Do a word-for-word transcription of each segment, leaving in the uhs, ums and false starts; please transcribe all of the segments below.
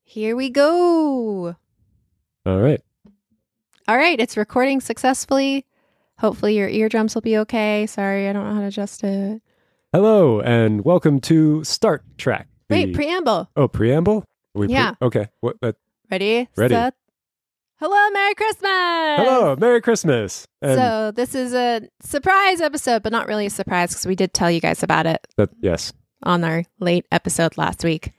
Here we go. All right. All right. It's recording successfully. Hopefully your eardrums will be okay. Sorry, I don't know how to adjust it. Hello, and welcome to Start Track. the- Wait, preamble. Oh, preamble? Are we pre- Yeah. Okay. What? Uh, Ready? Ready. Set. Hello, Merry Christmas. hello, Merry Christmas. And So this is a surprise episode, but not really a surprise because we did tell you guys about it that, yes, on our late episode last week.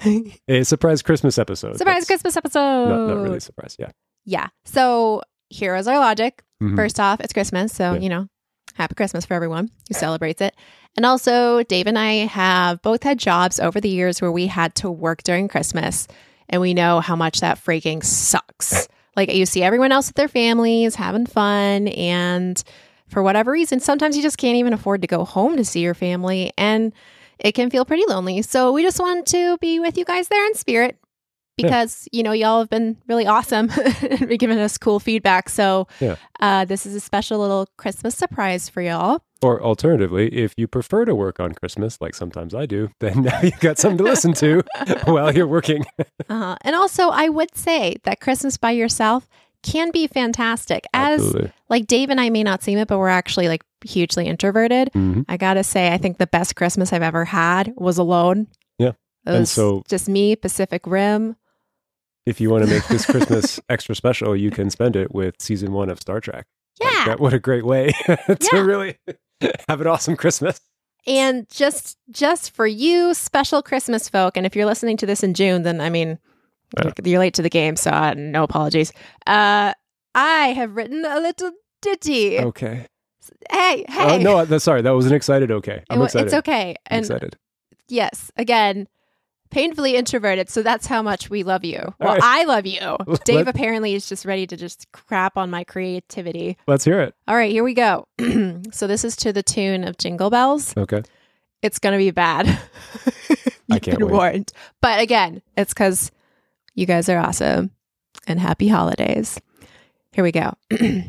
a surprise Christmas episode. Surprise That's Christmas episode. Not, not really a surprise. Yeah. Yeah. So here is our logic. Mhm. First off, it's Christmas. So, Yeah. you know, happy Christmas for everyone who celebrates it. And also, Dave and I have both had jobs over the years where we had to work during Christmas. And we know how much that freaking sucks. Like, you see everyone else with their families having fun. And for whatever reason, sometimes you just can't even afford to go home to see your family. And it can feel pretty lonely. So we just wanted to be with you guys there in spirit. Because, you know, y'all have been really awesome and been giving us cool feedback. So Yeah. uh, this is a special little Christmas surprise for y'all. Or alternatively, if you prefer to work on Christmas, like sometimes I do, then now you've got something to listen to while you're working. Uh, and also, I would say that Christmas by yourself can be fantastic. As Absolutely. like Dave and I may not seem it, but we're actually like hugely introverted. Mhm. I got to say, I think the best Christmas I've ever had was alone. Yeah. It And was so- just me, Pacific Rim. If you want to make this Christmas extra special, you can spend it with season one of Star Trek. Like, Yeah. that, what a great way to Yeah. really have an awesome Christmas. And just just for you special Christmas folk, and if you're listening to this in June, then I mean, Yeah. you're, you're late to the game, so uh, no apologies. Uh, I have written a little ditty. Okay. Hey, Oh, hey. no, th- sorry. That was an excited okay. It I'm wa- excited. It's okay. I'm And excited. yes, again, painfully introverted, so that's how much we love you. Well, right. I love you. Dave Let- apparently is just ready to just crap on my creativity. Let's hear it. All right, here we go. So this is to the tune of Jingle Bells. Okay. It's going to be bad. You've I can't been wait. warned. But again, it's because you guys are awesome and happy holidays. Here we go.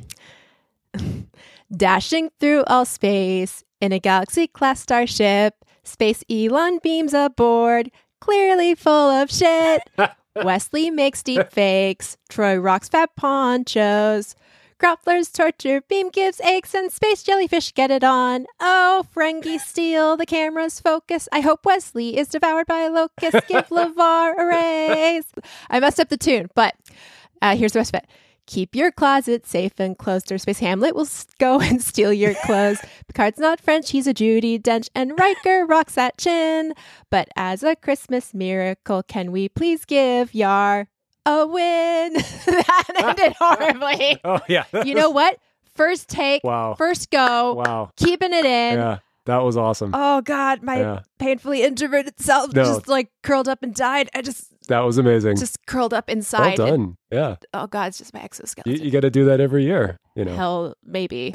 Dashing through all space in a galaxy-class starship, Space Elon beams aboard, clearly full of shit. Wesley makes deep fakes. Troy rocks fat ponchos. Grapplers torture, Beam gives aches, and space jellyfish get it on. Oh, Ferengi steal the camera's focus. I hope Wesley is devoured by locusts. Give LeVar a raise. I messed up the tune, but uh, here's the rest of it. Keep your closet safe and closed, or Space Hamlet will s- go and steal your clothes. Picard's not French, he's a Judi Dench, and Riker rocks that chin. But as a Christmas miracle, can we please give Yar a win? That ended horribly. Oh, yeah. You know what? First take, Wow. first go, Wow. keeping it in. Yeah. That was awesome. Oh God, my Yeah. painfully introverted self No. just like curled up and died. I just That was amazing. just curled up Well inside. done. and- Yeah. oh God, it's just my You, exoskeleton. you got to do that every year, you know. Hell, maybe.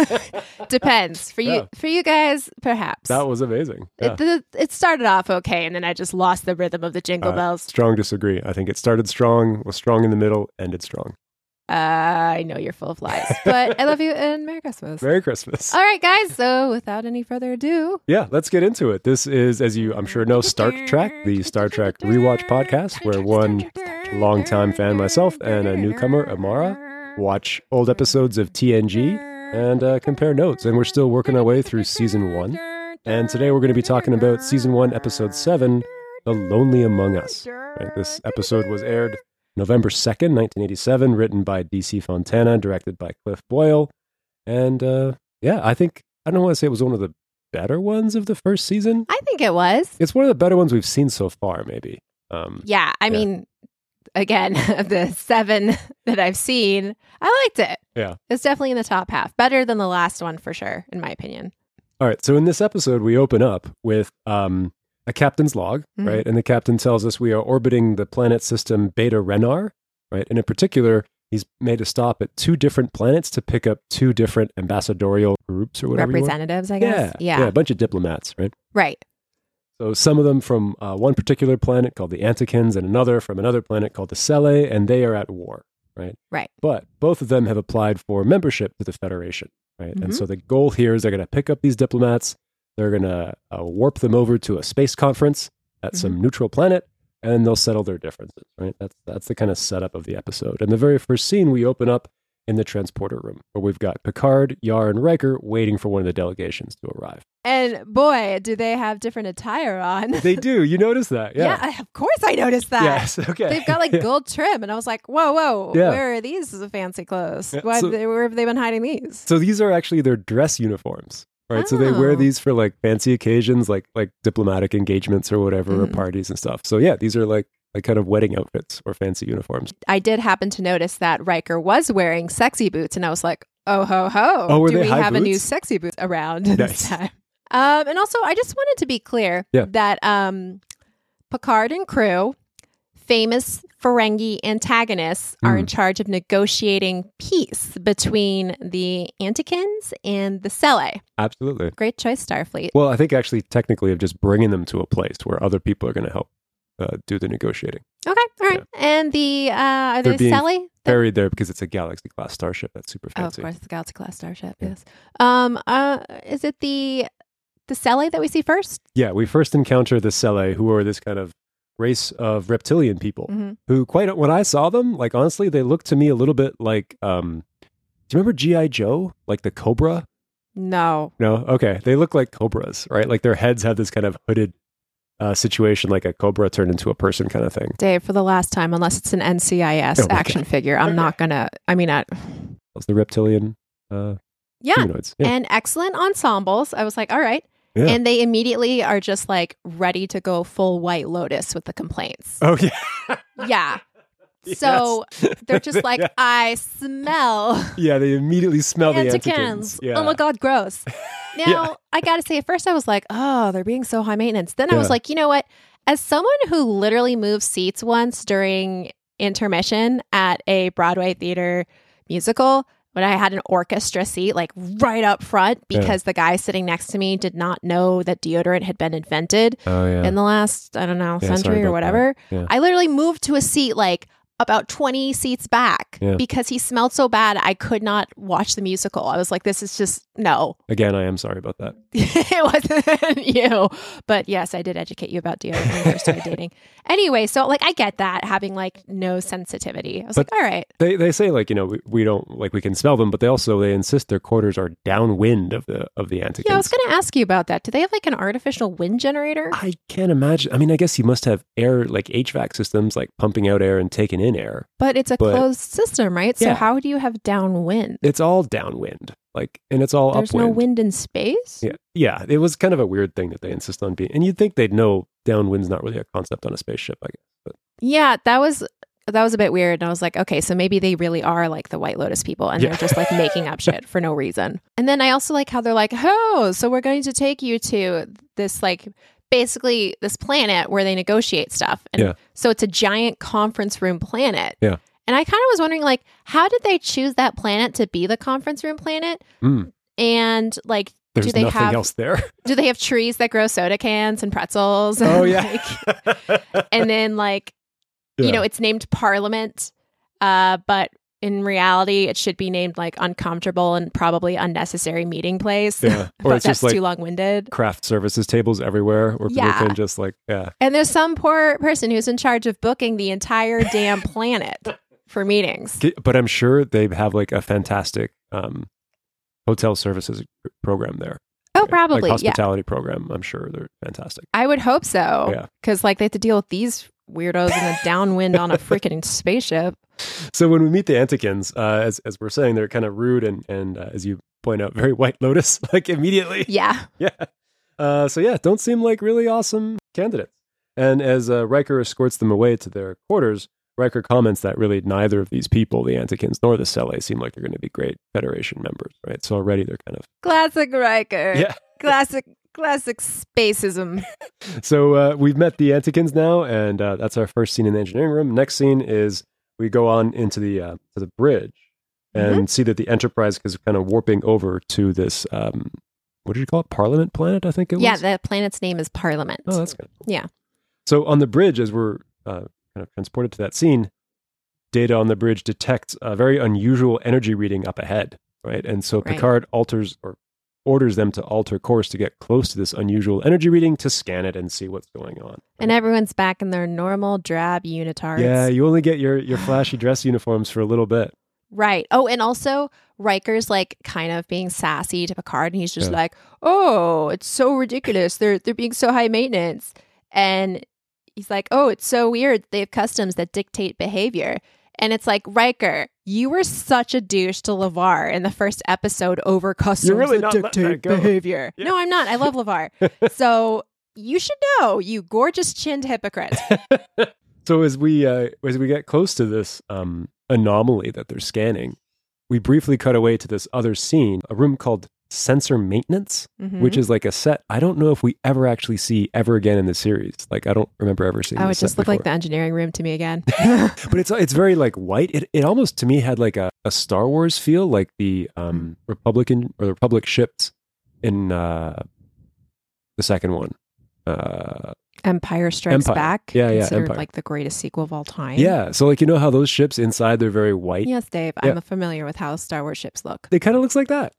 Depends. For you, Yeah. for you guys, perhaps. That was amazing. Yeah. It, the, it started off okay, and then I just lost the rhythm of the jingle Uh, bells. Strong disagree. I think it started strong, was strong in the middle, ended strong. Uh, I know you're full of lies, but I love you and Merry Christmas. Merry Christmas. All right, guys. So without any further ado, Yeah, let's get into it. This is, as you I'm sure know, Star Trek, the Star Trek rewatch podcast, where one longtime fan, myself, and a newcomer, Amara, watch old episodes of T N G and uh, compare notes. And we're still working our way through season one. And today we're going to be talking about season one, episode seven, The Lonely Among Us. Right, this episode was aired November second, nineteen eighty-seven, written by D C Fontana, directed by Cliff Boyle. And uh, yeah, I think, I don't want to say it was one of the better ones of the first season. I think it was. It's one of the better ones we've seen so far, maybe. Um, Yeah, I Yeah. mean, again, of the seven that I've seen, I liked it. Yeah. It's definitely in the top half. Better than the last one for sure, in my opinion. All right. So in this episode, we open up with um, a captain's log, Mhm. right? And the captain tells us we are orbiting the planet system Beta Renar, right? And in particular, he's made a stop at two different planets to pick up two different ambassadorial groups or whatever. you want. Representatives, I Yeah, guess. yeah. A bunch of diplomats, right? Right. So some of them from uh, one particular planet called the Antikins and another from another planet called the Sele, and they are at war, right? Right. But both of them have applied for membership to the Federation, right? Mhm. And so the goal here is they're going to pick up these diplomats, they're going to uh, warp them over to a space conference at some neutral planet, and they'll settle their differences, right? That's that's the kind of setup of the episode. And the very first scene, we open up in the transporter room where we've got Picard, Yar, and Riker waiting for one of the delegations to arrive. And boy, do they have different attire on. They do. You notice that? Yeah. Yeah, I, of course I noticed that. Yes. Okay. They've got like Yeah. gold trim. And I was like, whoa, whoa, Yeah. where are these fancy clothes? Yeah, Why, so- they, where have they been hiding these? So these are actually their dress uniforms, right? So they wear Oh. these for like fancy occasions, like like diplomatic engagements or whatever, or Mhm. parties and stuff. So yeah, these are like like kind of wedding outfits or fancy uniforms. I did happen to notice that Riker was wearing sexy boots. And I was like, oh, ho, ho. Oh, were do they we high have a new boots? sexy boots around Nice. this time? Um, and also, I just wanted to be clear Yeah. that um, Picard and crew, famous Ferengi antagonists, are Mm. in charge of negotiating peace between the Antikins and the Sele. Absolutely. Great choice, Starfleet. Well, I think actually technically of just bringing them to a place where other people are going to help uh, do the negotiating. Okay, all right. And the, uh, are They're they being Sele? Buried there because it's a Galaxy class starship. That's super Oh, of fancy. course, the Galaxy class starship. Yeah. Yes. Um. Uh. Is it the the Sele that we see first? Yeah, we first encounter the Sele, who are this kind of race of reptilian people Mhm. who quite when I saw them, like honestly, they looked to me a little bit like um do you remember G I. Joe? Like the Cobra? No. No? Okay. They look like cobras, right? Like their heads have this kind of hooded uh, situation, like a cobra turned into a person kind of thing. Dave, for the last time, unless it's an N C I S Oh, okay. action figure, I'm not gonna. I mean, I, Those the reptilian uh, yeah. humanoids. Yeah. And excellent ensembles. I was like, all right. Yeah. And they immediately are just like ready to go full White Lotus with the complaints. Oh, yeah. Yeah. So Yes. they're just like, Yeah. I smell Yeah, they immediately smell the Antikins. Antikins. Yeah. Oh my God, gross. Now, Yeah. I got to say, at first I was like, oh, they're being so high maintenance. Then I was Yeah. like, you know what? As someone who literally moved seats once during intermission at a Broadway theater musical, when I had an orchestra seat, like right up front, Yeah. because the guy sitting next to me did not know that deodorant had been invented Oh, yeah. in the last, I don't know, Yeah, sorry century or about whatever. that. Yeah. I literally moved to a seat like about twenty seats back Yeah. because he smelled so bad I could not watch the musical. I was like, this is just no. Again, I am sorry about that. It wasn't you. But yes, I did educate you about deodorant when we first started dating. Anyway, so like I get that having like no sensitivity. I was But- like, all right. They they say like, you know, we, we don't like we can smell them, but they also they insist their quarters are downwind of the of the Antikins. Yeah, I was going to ask you about that. Do they have like an artificial wind generator? I can't imagine. I mean, I guess you must have air like H V A C systems like pumping out air and taking in air. But it's a But- closed system, right? So Yeah. how do you have downwind? It's all downwind. Like and it's all There's upwind. no wind in space? Yeah. Yeah, it was kind of a weird thing that they insist on being. And you'd think they'd know downwind's not really a concept on a spaceship, I guess. But Yeah, that was that was a bit weird. And I was like, okay, so maybe they really are like the White Lotus people and Yeah. they're just like making up shit for no reason. And then I also like how they're like, oh, so we're going to take you to this like basically this planet where they negotiate stuff. And Yeah. so it's a giant conference room planet. Yeah. And I kind of was wondering like, how did they choose that planet to be the conference room planet? mm, And like, there's do they nothing have else there. do they have trees that grow soda cans and pretzels? Oh And, yeah. like, and then like you Yeah. know, it's named Parliament, uh, but in reality, it should be named like uncomfortable and probably unnecessary meeting place. Yeah. Or But it's that's just like too long winded. craft services tables everywhere where people Yeah. can just like, yeah. And there's some poor person who's in charge of booking the entire damn planet for meetings. G- But I'm sure they have like a fantastic um, hotel services program there. Oh, Like probably. Yeah. hospitality program. I'm sure they're fantastic. I would hope so. Yeah. Because like they have to deal with these weirdos in the downwind on a freaking spaceship. So when we meet the Antikins, uh, as as we're saying, they're kind of rude and and uh, as you point out, very White Lotus, like immediately. Yeah. Yeah. Uh, so yeah, don't seem like really awesome candidates. And as uh, Riker escorts them away to their quarters, Riker comments that really neither of these people, the Antikins nor the Sele, seem like they're going to be great Federation members, right? So already they're kind of Classic Riker. yeah. Classic, classic spacism. So uh, we've met the Antikins now, and uh, that's our first scene in the engineering room. Next scene is we go on into the uh, to the bridge and see that the Enterprise is kind of warping over to this. Um, what did you call it? Parliament planet, I think it was. Yeah, the planet's name is Parliament. Oh, that's good. Yeah. So on the bridge, as we're uh, kind of transported to that scene, Data on the bridge detects a very unusual energy reading up ahead, right? And so Right. Picard alters or orders them to alter course to get close to this unusual energy reading to scan it and see what's going on. And everyone's back in their normal drab unitards. Yeah, you only get your, your flashy dress uniforms for a little bit. Right. Oh, and also Riker's like kind of being sassy to Picard, and he's just Yeah. like, "Oh, it's so ridiculous. They're they're being so high maintenance." And he's like, "Oh, it's so weird. They have customs that dictate behavior." And it's like, Riker, you were such a douche to LeVar in the first episode over customs You're really that not letting dictate that go. behavior. Yeah. No, I'm not. I love LeVar. So you should know, you gorgeous chinned hypocrite. So as we uh, as we get close to this um, anomaly that they're scanning, we briefly cut away to this other scene, a room called Sensor Maintenance, Mhm. which is like a set I don't know if we ever actually see ever again in the series. Like I don't remember ever seeing Oh, this it just set looked like the before. engineering room to me again. But it's it's very like white. It it almost to me had like a, a Star Wars feel, like the um, Republican or the Republic ships in uh, the second one. Uh, Empire Strikes Empire. Back, Yeah, yeah, considered Empire. like the greatest sequel of all time. yeah, so like you know how those ships inside they're very white. Yes, Dave. Yeah. I'm familiar with how Star Wars ships look. It kind of looks like that.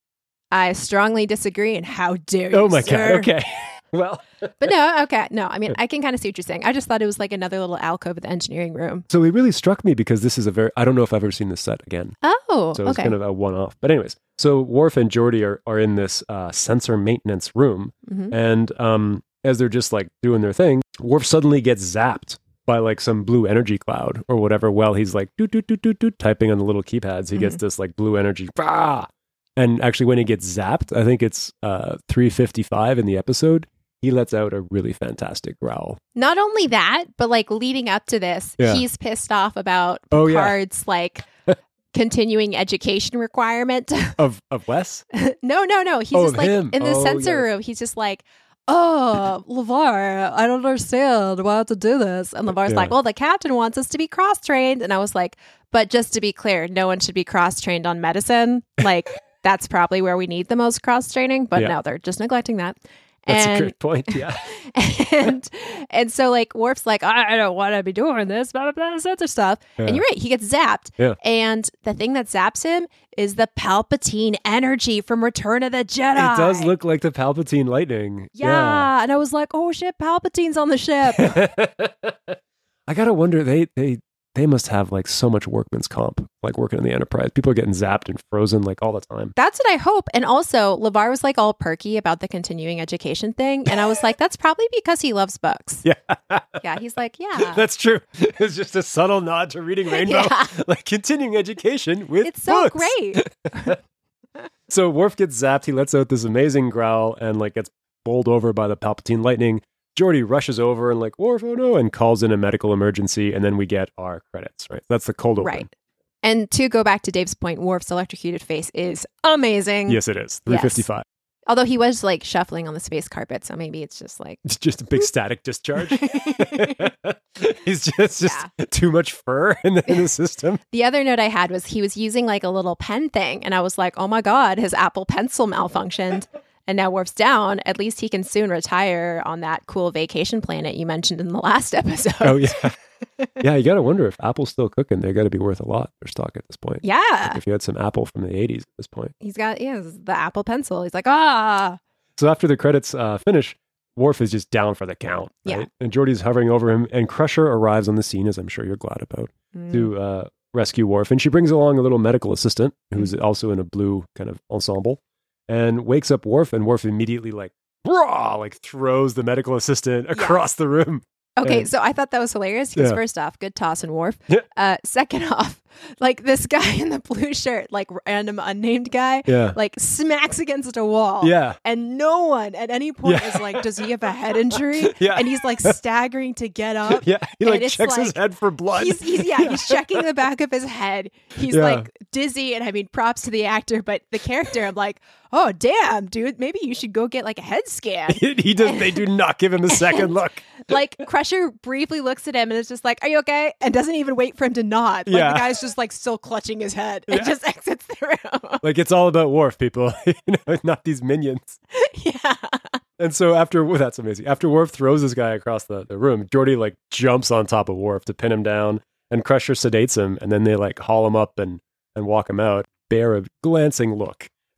I strongly disagree, and how dare you, Oh my sir. god. Okay. Well, But no, okay. No, I mean, I can kind of see what you're saying. I just thought it was like another little alcove of the engineering room. so it really struck me because this is a very I don't know if I've ever seen this set again. Oh, So it's okay. kind of a one-off. But anyways, so Worf and Geordi are, are in this uh, sensor maintenance room. Mhm. And um, as they're just like doing their thing, Worf suddenly gets zapped by like some blue energy cloud or whatever. While he's like doot, doot, doot, doot, doot, typing on the little keypads, he gets Mm-hmm. this like blue energy. Bah! And actually, when he gets zapped, I think it's uh, three fifty-five in the episode, he lets out a really fantastic growl. Not only that, but like leading up to this, Yeah. he's pissed off about Oh, yeah. Picard's like continuing education requirement. Of of Wes? no, no, no. He's Oh, just of like him. in the Oh, sensor yeah. room. He's just like, "Oh, LeVar, I don't understand why I have to do this." And LeVar's Yeah. like, "Well, the captain wants us to be cross trained." And I was like, "But just to be clear, no one should be cross trained on medicine. Like that's probably where we need the most cross training." But Yeah. no, they're just neglecting that. That's and a great point. Yeah. and and so like Worf's like, I don't want to be doing this, blah blah blah, sensor stuff. Yeah. And you're right, he gets zapped. Yeah. And the thing that zaps him is the Palpatine energy from Return of the Jedi. It does look like the Palpatine lightning. Yeah. And I was like, oh shit, Palpatine's on the ship. I gotta wonder, they they they must have like so much workman's comp, like working in the Enterprise. People are getting zapped and frozen like all the time. That's what I hope. And also, LeVar was like all perky about the continuing education thing. And I was like, that's probably because he loves books. Yeah. Yeah. He's like, yeah. That's true. It's just a subtle nod to reading Rainbow, Yeah. like continuing education with It's so books. great. So Worf gets zapped. He lets out this amazing growl and like gets bowled over by the Palpatine lightning. Geordi rushes over and like, Worf, oh no, and calls in a medical emergency. And then we get our credits, right? That's the cold open. Right. And to go back to Dave's point, Worf's electrocuted face is amazing. Yes, it is. three fifty-five. Although he was like shuffling on the space carpet, so maybe it's just like It's just a big static discharge. He's just, just too much fur in the, in the system. the other note I had was he was using like a little pen thing, and I was like, oh my god, his Apple Pencil malfunctioned, and now Worf's down. At least he can soon retire on that cool vacation planet you mentioned in the last episode. Oh, yeah. Yeah, you got to wonder if Apple's still cooking. They got to be worth a lot, their stock at this point. Yeah. Like if you had some Apple from the eighties at this point. He's got yeah, the Apple Pencil. He's like, ah. So after the credits uh, finish, Worf is just down for the count. Right? Yeah. And Geordi's hovering over him, and Crusher arrives on the scene, as I'm sure you're glad about, Mm. to uh, rescue Worf. And she brings along a little medical assistant who's also in a blue kind of ensemble and wakes up Worf, and Worf immediately like, raw, like throws the medical assistant across the room. Okay, And- so I thought that was hilarious because Yeah. first off, good toss and Worf. Yeah. Uh, second off, like this guy in the blue shirt, like random unnamed guy, Yeah. like smacks against a wall. Yeah. And no one at any point Yeah. is like, does he have a head injury? Yeah. And he's like staggering to get up. Yeah. He And like it's checks his like- head for blood. He's, he's yeah, he's checking the back of his head. He's Yeah. like dizzy, and I mean, props to the actor, but the character, I'm like, oh damn, dude, maybe you should go get like a head scan. he does. They do not give him a second look. Like Crusher briefly looks at him and is just like, "Are you okay?" and doesn't even wait for him to nod. Like Yeah. the guy's just like still clutching his head and Yeah. just exits the room. Like it's all about Worf, people. You know, not these minions. Yeah. And so after well, that's amazing. After Worf throws this guy across the, the room, Geordi like jumps on top of Worf to pin him down, and Crusher sedates him, and then they like haul him up and and walk him out. Bear a glancing look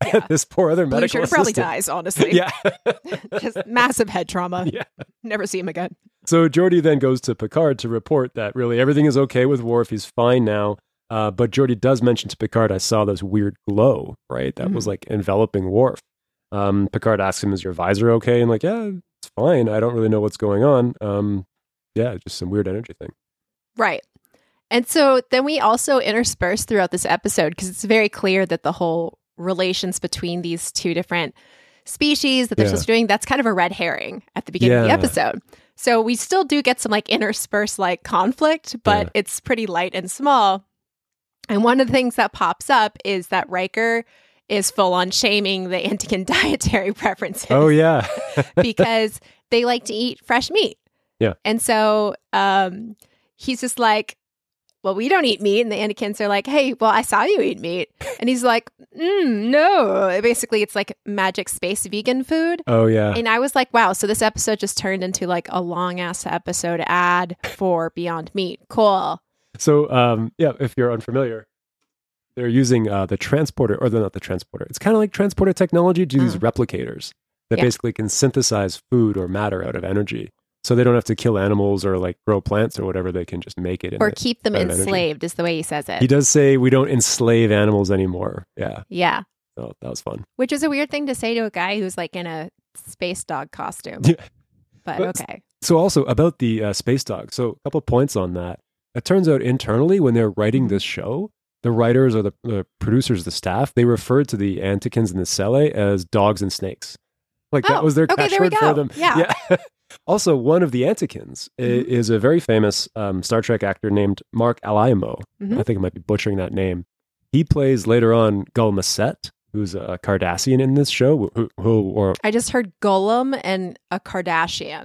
Yeah. this poor other Blue medical shirt probably assistant. dies, honestly. Yeah. Just massive head trauma. Yeah. Never see him again. So Geordi then goes to Picard to report that really everything is okay with Worf. He's fine now. Uh, but Geordi does mention to Picard, I saw this weird glow, right? That mm-hmm. was like enveloping Worf. Um, Picard asks him, is your visor okay? And like, yeah, it's fine. I don't really know what's going on. Um, yeah, just some weird energy thing. Right. And so then we also intersperse throughout this episode because it's very clear that the whole relations between these two different species that they're Yeah. supposed to be doing, that's kind of a red herring at the beginning of the Yeah. episode. So we still do get some like intersperse like conflict, but Yeah. it's pretty light and small. And one of the things that pops up is that Riker is full on shaming the Antikin dietary preferences. Oh, yeah. because they like to eat fresh meat. Yeah. And so um, he's just like, well, we don't eat meat. And the Antikins are like, hey, well, I saw you eat meat. And he's like, mm, no. Basically, it's like magic space vegan food. Oh, yeah. And I was like, wow, so this episode just turned into like a long ass episode ad for Beyond Meat. Cool. So, um, yeah, if you're unfamiliar, they're using uh, the transporter, or they're not the transporter. It's kind of like transporter technology to do these Oh. replicators that Yeah. basically can synthesize food or matter out of energy. So they don't have to kill animals or like grow plants or whatever. They can just make it. in Or it keep them out of energy. enslaved is the way he says it. He does say we don't enslave animals anymore. Yeah. Yeah. So that was fun. Which is a weird thing to say to a guy who's like in a space dog costume. Yeah. But But- okay. So also about the uh, space dog. So a couple points on that. It turns out internally when they're writing this show, the writers or the, the producers, the staff, they referred to the Antikins and the Cele as dogs and snakes. Like that Oh, was their okay, there we catchword for go. them. Yeah. Also, one of the Antikins i- Mhm. is a very famous um, Star Trek actor named Mark Alaimo. Mhm. I think I might be butchering that name. He plays later on Gul Macet, who's a Cardassian in this show, who, who or I just heard Golem and a Kardashian.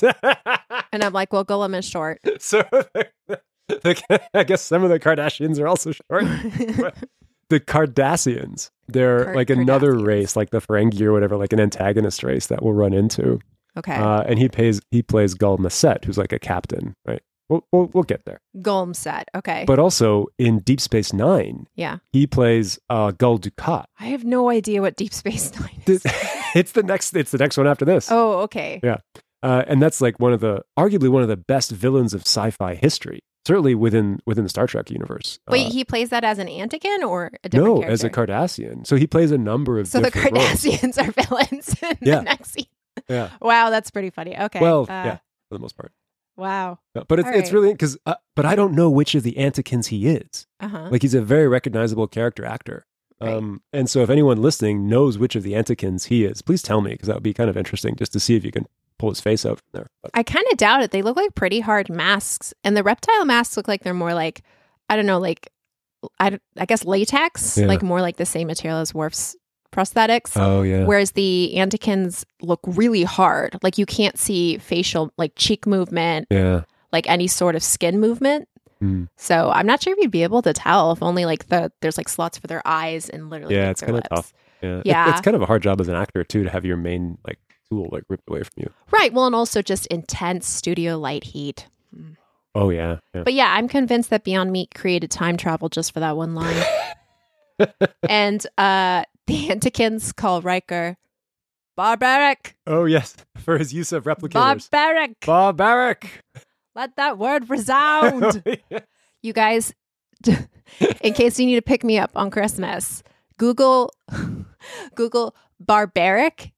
And I'm like, well, Golem is short. so the, I guess some of the Kardashians are also short. The Cardassians, they're Car- like another Cardassians. race, like the Ferengi or whatever, like an antagonist race that we'll run into. Okay. Uh, and he plays he plays Gul Macet, who's like a captain, right? We'll, we'll, we'll get there. Golem set. Okay. But also in Deep Space Nine, yeah. he plays uh, Gul Dukat. I have no idea what Deep Space Nine is. It's the next. It's the next one after this. Oh, okay. Yeah. Uh, and that's like one of the, arguably one of the best villains of sci-fi history, certainly within within the Star Trek universe. Wait, Uh, he plays that as an Antikin or a different no, character? as a Cardassian. So he plays a number of So the different roles. Cardassians are villains in Yeah. the next scene. Yeah. Wow, that's pretty funny. Okay. Well, uh, yeah, for the most part. Wow. Yeah, but it's All it's right. really because, uh, but I don't know which of the Antikins he is. Uh-huh. Like he's a very recognizable character actor. Right. Um, and so if anyone listening knows which of the Antikins he is, please tell me because that would be kind of interesting just to see if you can pull his face out from there. But, I kind of doubt it. They look like pretty hard masks. And the reptile masks look like they're more like, I don't know, like, I, don't- I guess latex, Yeah. like more like the same material as Worf's prosthetics. oh yeah, Whereas the Antikins look really hard. Like you can't see facial, like cheek movement, yeah. like any sort of skin movement. Mm. So I'm not sure if you'd be able to tell if only like the there's like slots for their eyes and literally Yeah, like, it's their kinda lips. tough. Yeah, It- Yeah. it's kind of a hard job as an actor too to have your main like tool like ripped away from you. Right. Well, and also just intense studio light heat. Oh yeah, yeah. But yeah, I'm convinced that Beyond Meat created time travel just for that one line. And uh the Antikins call Riker barbaric. Oh yes, for his use of replicators. Barbaric. Barbaric. Let that word resound. Yeah. You guys, in case you need to pick me up on Christmas, Google Google barbaric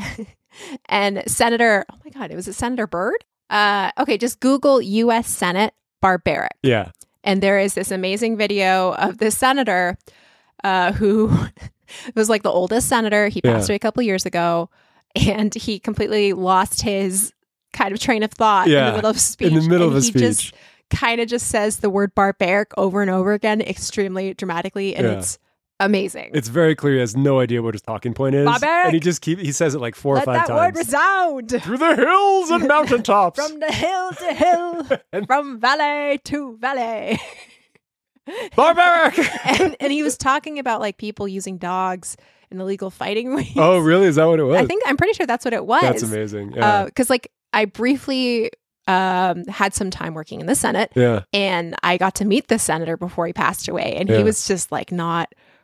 and Senator, oh my God, it was a Senator Byrd? Uh, okay, just Google U S Senate barbaric. Yeah. And there is this amazing video of this senator uh, who was like the oldest senator. He passed Yeah. away a couple years ago, and he completely lost his kind of train of thought in Yeah, the middle of a speech. in the middle and of a he speech. just kind of just says the word barbaric over and over again, extremely dramatically, and Yeah. it's amazing. It's very clear he has no idea what his talking point is. Barbaric. And he just keep he says it like four Let or five that word times. resound Through the hills and mountaintops. from the hill to hill, And- from valley to valley. Barbaric. and, and he was talking about like people using dogs in illegal fighting rings. Oh, really? Is that what it was? I think I'm pretty sure that's what it was. That's amazing. Yeah. Because like I briefly um, had some time working in the Senate, yeah. and I got to meet the senator before he passed away, and Yeah. he was just like not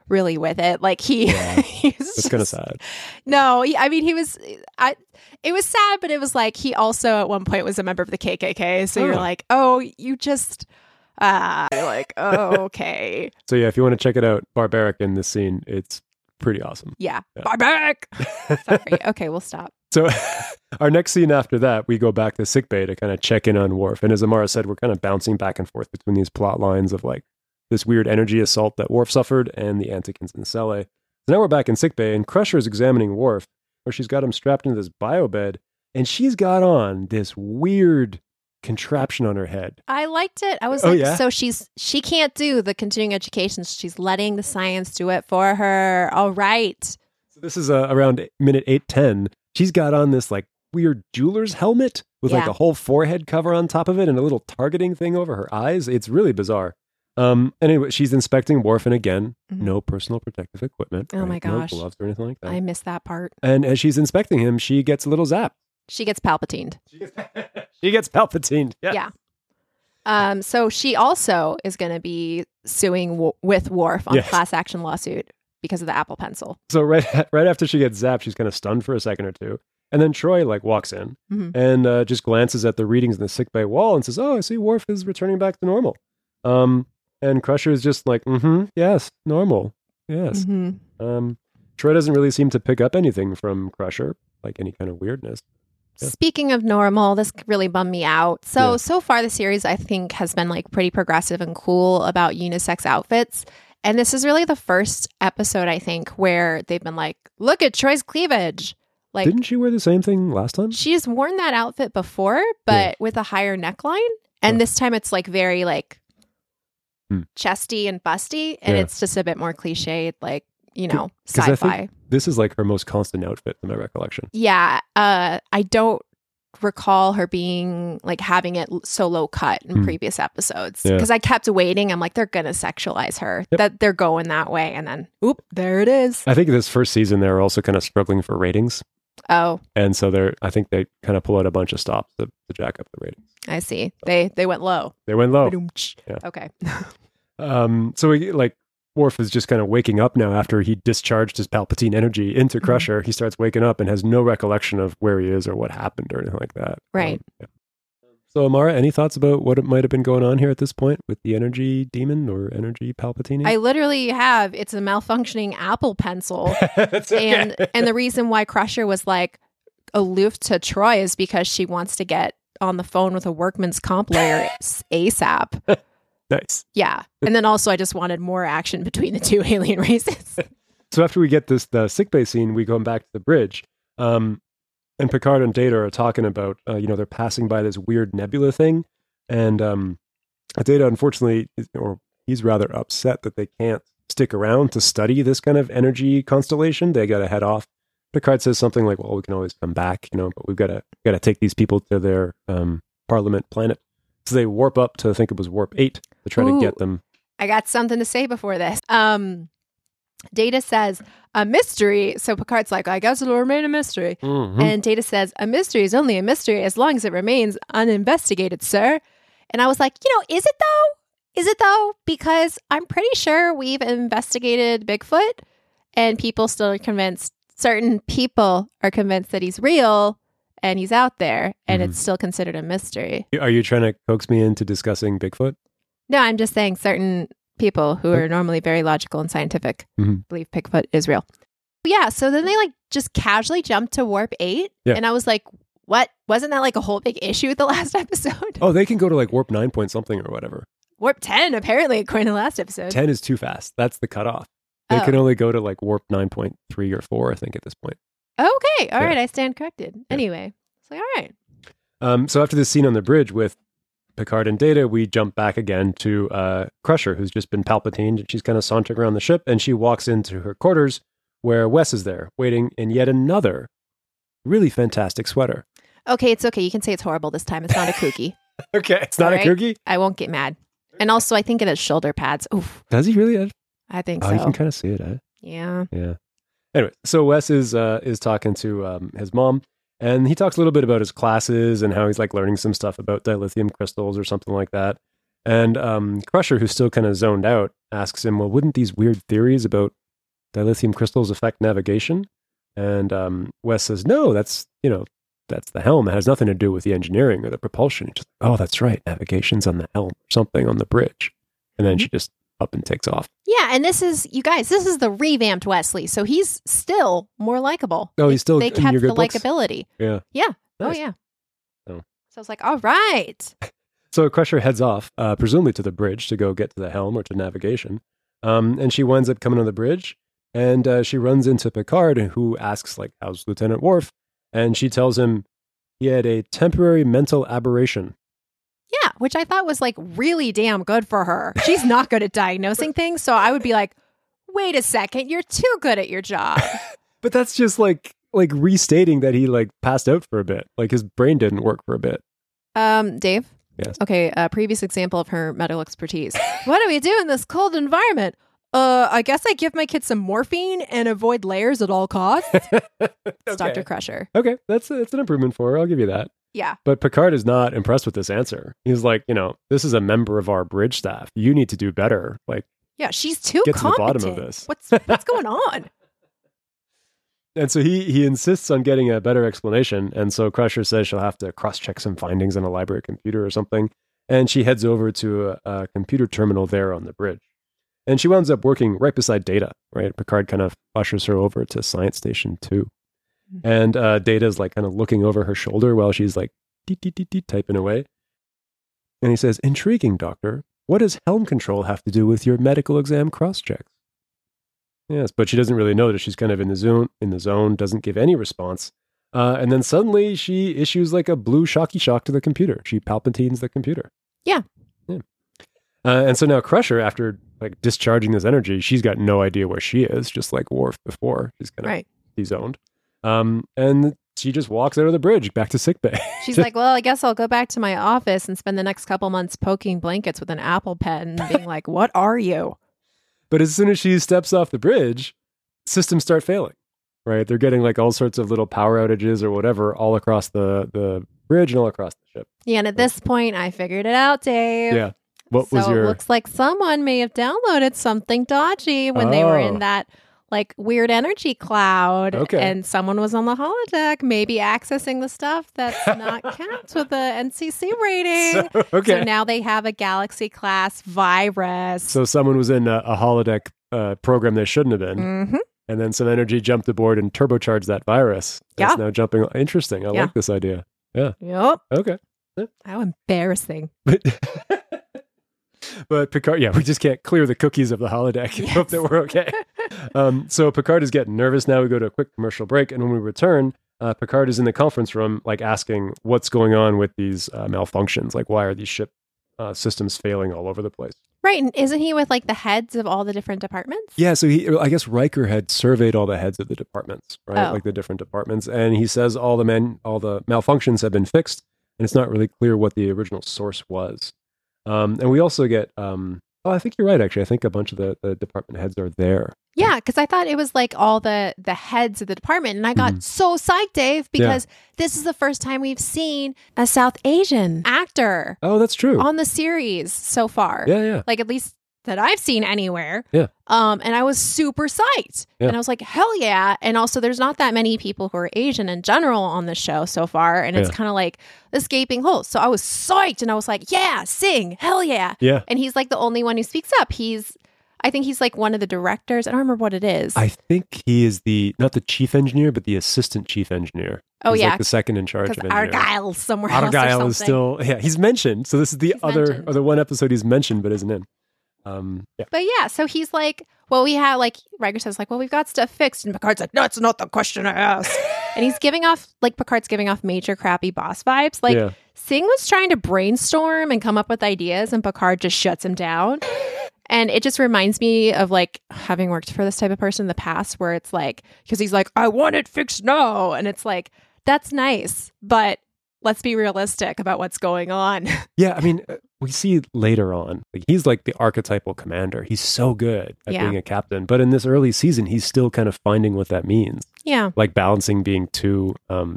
really with it. Like he, Yeah. he was It's kind of just- sad. No, he, I mean he was. I. It was sad, but it was like he also at one point was a member of the K K K. So you're Oh. like, oh, you just. Ah, you're like, oh, okay, So yeah, if you want to check it out, Barbaric in this scene, it's pretty awesome. yeah, Yeah. barbaric. Sorry. Okay, we'll stop. So our next scene after that, we go back to sickbay to kind of check in on Worf. And as Amara said, we're kind of bouncing back and forth between these plot lines of like this weird energy assault that Worf suffered and the Antikins in Cele. So now we're back in sickbay and Crusher is examining Worf, where she's got him strapped into this bio bed, and she's got on this weird contraption on her head. I liked it. I was Oh, like, yeah? so she's she can't do the continuing education. She's letting the science do it for her. All right. So this is uh, around minute eight ten. She's got on this like weird jeweler's helmet with like Yeah. a whole forehead cover on top of it and a little targeting thing over her eyes. It's really bizarre. Um, anyway, she's inspecting Worf, and again, Mhm. no personal protective equipment. Oh my right? No gosh. gloves or anything like that. I missed that part. And as she's inspecting him, she gets a little zap. She gets Palpatined. She gets Palpatine. Yeah. Yeah. Um. So she also is going to be suing w- with Worf on Yes. a class action lawsuit because of the Apple Pencil. So right, right after she gets zapped, she's kind of stunned for a second or two. And then Troy like walks in Mhm. and uh, just glances at the readings in the sickbay wall and says, "Oh, I see Worf is returning back to normal." Um, and Crusher is just like, "Mm-hmm, yes, normal, yes." Mhm. Um, Troy doesn't really seem to pick up anything from Crusher, like any kind of weirdness. Yeah. Speaking of normal, this really bummed me out. So, Yeah. so far the series I think has been like pretty progressive and cool about unisex outfits. And this is really the first episode, I think, where they've been like, look at Troy's cleavage. Like Didn't she wear the same thing last time? she's worn that outfit before, but Yeah. with a higher neckline. And Huh. this time it's like very like Hmm. chesty and busty. And Yeah. it's just a bit more cliched, like, you know, 'Cause I sci-fi. think this is like her most constant outfit in my recollection. Yeah, uh, I don't recall her being like having it l- so low cut in Hmm. previous episodes Yeah. because I kept waiting. I'm like, they're gonna sexualize her. Yep. That they're going that way, and then oop, there it is. I think this first season they were also kind of struggling for ratings. Oh, And so they're, I think they kind of pull out a bunch of stops to, to jack up the ratings. I see. They they went low. They went low. Ba-doom-tsh. Yeah. Okay. Um, so we, like Worf is just kind of waking up now after he discharged his Palpatine energy into Mm-hmm. Crusher. He starts waking up and has no recollection of where he is or what happened or anything like that. Right. Um, yeah. So Amara, any thoughts about what it might have been going on here at this point with the energy demon or energy Palpatine? I literally have it's a malfunctioning Apple Pencil, That's okay. and and the reason why Crusher was like aloof to Troy is because she wants to get on the phone with a workman's comp lawyer ASAP. Nice. Yeah. And then also I just wanted more action between the two alien races. So after we get this the sickbay scene, we go back to the bridge. Um, and Picard and Data are talking about, uh, you know, they're passing by this weird nebula thing. And um, Data, unfortunately, is, or he's rather upset that they can't stick around to study this kind of energy constellation. They got to head off. Picard says something like, well, we can always come back, you know, but we've got to got to take these people to their um, Parliament planet. So they warp up to, I think it was warp eight, to try Ooh. to get them. I got something to say before this. Um, Data says a mystery. So Picard's like, I guess it'll remain a mystery. Mhm. And Data says a mystery is only a mystery as long as it remains uninvestigated, sir. And I was like, you know, is it though? Is it though? Because I'm pretty sure we've investigated Bigfoot and people still are convinced, certain people are convinced that he's real and he's out there and Mhm. it's still considered a mystery. Are you trying to coax me into discussing Bigfoot? No, I'm just saying certain people who are normally very logical and scientific Mhm. believe Bigfoot is real. Yeah, so then they like just casually jumped to warp eight. Yeah. And I was like, what? Wasn't that like a whole big issue with the last episode? Oh, they can go to like warp nine point something or whatever. Warp ten, apparently, according to the last episode. ten is too fast. That's the cutoff. They Oh. can only go to like warp nine point three or four, I think, at this point. Okay, all Yeah. right, I stand corrected. Anyway, it's like, all right. Um, so after this scene on the bridge with Picard and Data, we jump back again to uh, Crusher, who's just been Palpatined, and she's kind of sauntering around the ship, and she walks into her quarters where Wes is there, waiting in yet another really fantastic sweater. Okay, it's okay. You can say it's horrible this time. It's not a kooky. Okay, it's not All right. a kooky? I won't get mad. And also, I think it has shoulder pads. Oof, Does he really? Ed? I think Oh, so. you can kind of see it, eh? Yeah. Yeah. Anyway, so Wes is uh, is talking to um, his mom, and he talks a little bit about his classes and how he's like learning some stuff about dilithium crystals or something like that. And um, Crusher, who's still kind of zoned out, asks him, "Well, wouldn't these weird theories about dilithium crystals affect navigation? And um, Wes says, no, that's, you know, that's the helm. It has nothing to do with the engineering or the propulsion. He's just, oh, that's right. Navigation's on the helm, something on the bridge. And then she just up and takes off. Yeah, and this is, you guys, this is the revamped Wesley. So he's still more likable. Oh, he's still They in kept your the good books? likability. Yeah. Yeah. Nice. Oh, yeah. Oh. So I was like, all right. So Crusher heads off, uh, presumably to the bridge to go get to the helm or to navigation. Um, and she winds up coming on the bridge, and uh, she runs into Picard, who asks, like, how's Lieutenant Worf? And she tells him he had a temporary mental aberration. Yeah, which I thought was like really damn good for her. She's not good at diagnosing things. So I would be like, wait a second, you're too good at your job. But that's just like like restating that he like passed out for a bit. Like his brain didn't work for a bit. Um, Dave? Yes. Okay, a previous example of her medical expertise. What do we do in this cold environment? Uh, I guess I give my kids some morphine and avoid layers at all costs. It's Okay. Doctor Crusher. Okay, that's that's an improvement for her. I'll give you that. Yeah. But Picard is not impressed with this answer. He's like, you know, this is a member of our bridge staff. You need to do better. Like, Yeah, she's too get to the competent. bottom of this. What's what's going on? And so he he insists on getting a better explanation. And so Crusher says she'll have to cross-check some findings on a library computer or something. And she heads over to a, a computer terminal there on the bridge. And she winds up working right beside Data, right? Picard kind of ushers her over to Science Station two. And uh, Data's like kind of looking over her shoulder while she's like deet, deet, deet, deet, typing away. And he says, intriguing, Doctor. What does helm control have to do with your medical exam cross-checks? Yes, but she doesn't really notice. She's kind of in the zone, in the zone, doesn't give any response. Uh, and then suddenly she issues like a blue shocky shock to the computer. She palpatines the computer. Yeah. Yeah. Uh, and so now Crusher, after like discharging this energy, she's got no idea where she is, just like Worf before. She's kind of Right. de-zoned. Um, and she just walks out of the bridge back to sickbay. She's like, well, I guess I'll go back to my office and spend the next couple months poking blankets with an Apple pen and being like, what are you? But as soon as she steps off the bridge, systems start failing, right? They're getting like all sorts of little power outages or whatever all across the, the bridge and all across the ship. Yeah, and at this point, I figured it out, Dave. Yeah. What so was your... it looks like someone may have downloaded something dodgy when they were Oh. in that like weird energy cloud. Okay. And someone was on the holodeck, maybe accessing the stuff that's not capped with the N C C rating. So, okay. So now they have a Galaxy class virus. So someone was in a, a holodeck uh, program they shouldn't have been. Mm-hmm. And then some energy jumped aboard and turbocharged that virus. That's Yeah. now jumping. Interesting. I Yeah. like this idea. Yeah. Yep. Okay. How embarrassing. But, but Picard, yeah, we just can't clear the cookies of the holodeck. Yes. Hope that we're okay. um, so Picard is getting nervous now. We go to a quick commercial break. And when we return, uh, Picard is in the conference room, like asking what's going on with these uh, malfunctions. Like, why are these ship uh, systems failing all over the place? Right. And isn't he with like the heads of all the different departments? Yeah, so he, I guess Riker had surveyed all the heads of the departments, right? Oh. Like the different departments, and he says all the man, all the malfunctions have been fixed, and it's not really clear what the original source was. Um, and we also get, um, oh, I think you're right. Actually, I think a bunch of the, the department heads are there. Yeah, because I thought it was like all the the heads of the department, and I got Mhm. so psyched, Dave, because this is the first time we've seen a South Asian actor Oh, that's true. on the series so far. Yeah, yeah. Like at least that I've seen anywhere. Yeah. Um, and I was super psyched, Yeah. and I was like, hell yeah! And also, there's not that many people who are Asian in general on the show so far, and it's Yeah. kind of like this gaping hole. So I was psyched, and I was like, yeah, sing, hell yeah! Yeah. And he's like the only one who speaks up. He's I think he's like one of the directors. I don't remember what it is. I think he is the, not the chief engineer, but the assistant chief engineer. Oh, He's yeah. like the second in charge of Because engineering. Argyle's somewhere else or Argyle something. is still, yeah, he's mentioned. So this is the He's other, mentioned. or the one episode he's mentioned, but isn't in. Um, yeah. But yeah, so he's like, well, we have like, Riker says like, well, we've got stuff fixed. And Picard's like, no, it's not the question I asked. And he's giving off, like Picard's giving off major crappy boss vibes. Like Yeah. Singh was trying to brainstorm and come up with ideas and Picard just shuts him down. And it just reminds me of like having worked for this type of person in the past where it's like, because he's like, I want it fixed now. And it's like, that's nice, but let's be realistic about what's going on. Yeah, I mean, uh, we see later on, like he's like the archetypal commander. He's so good at Yeah. being a captain. But in this early season, he's still kind of finding what that means. Yeah. Like balancing being too, um,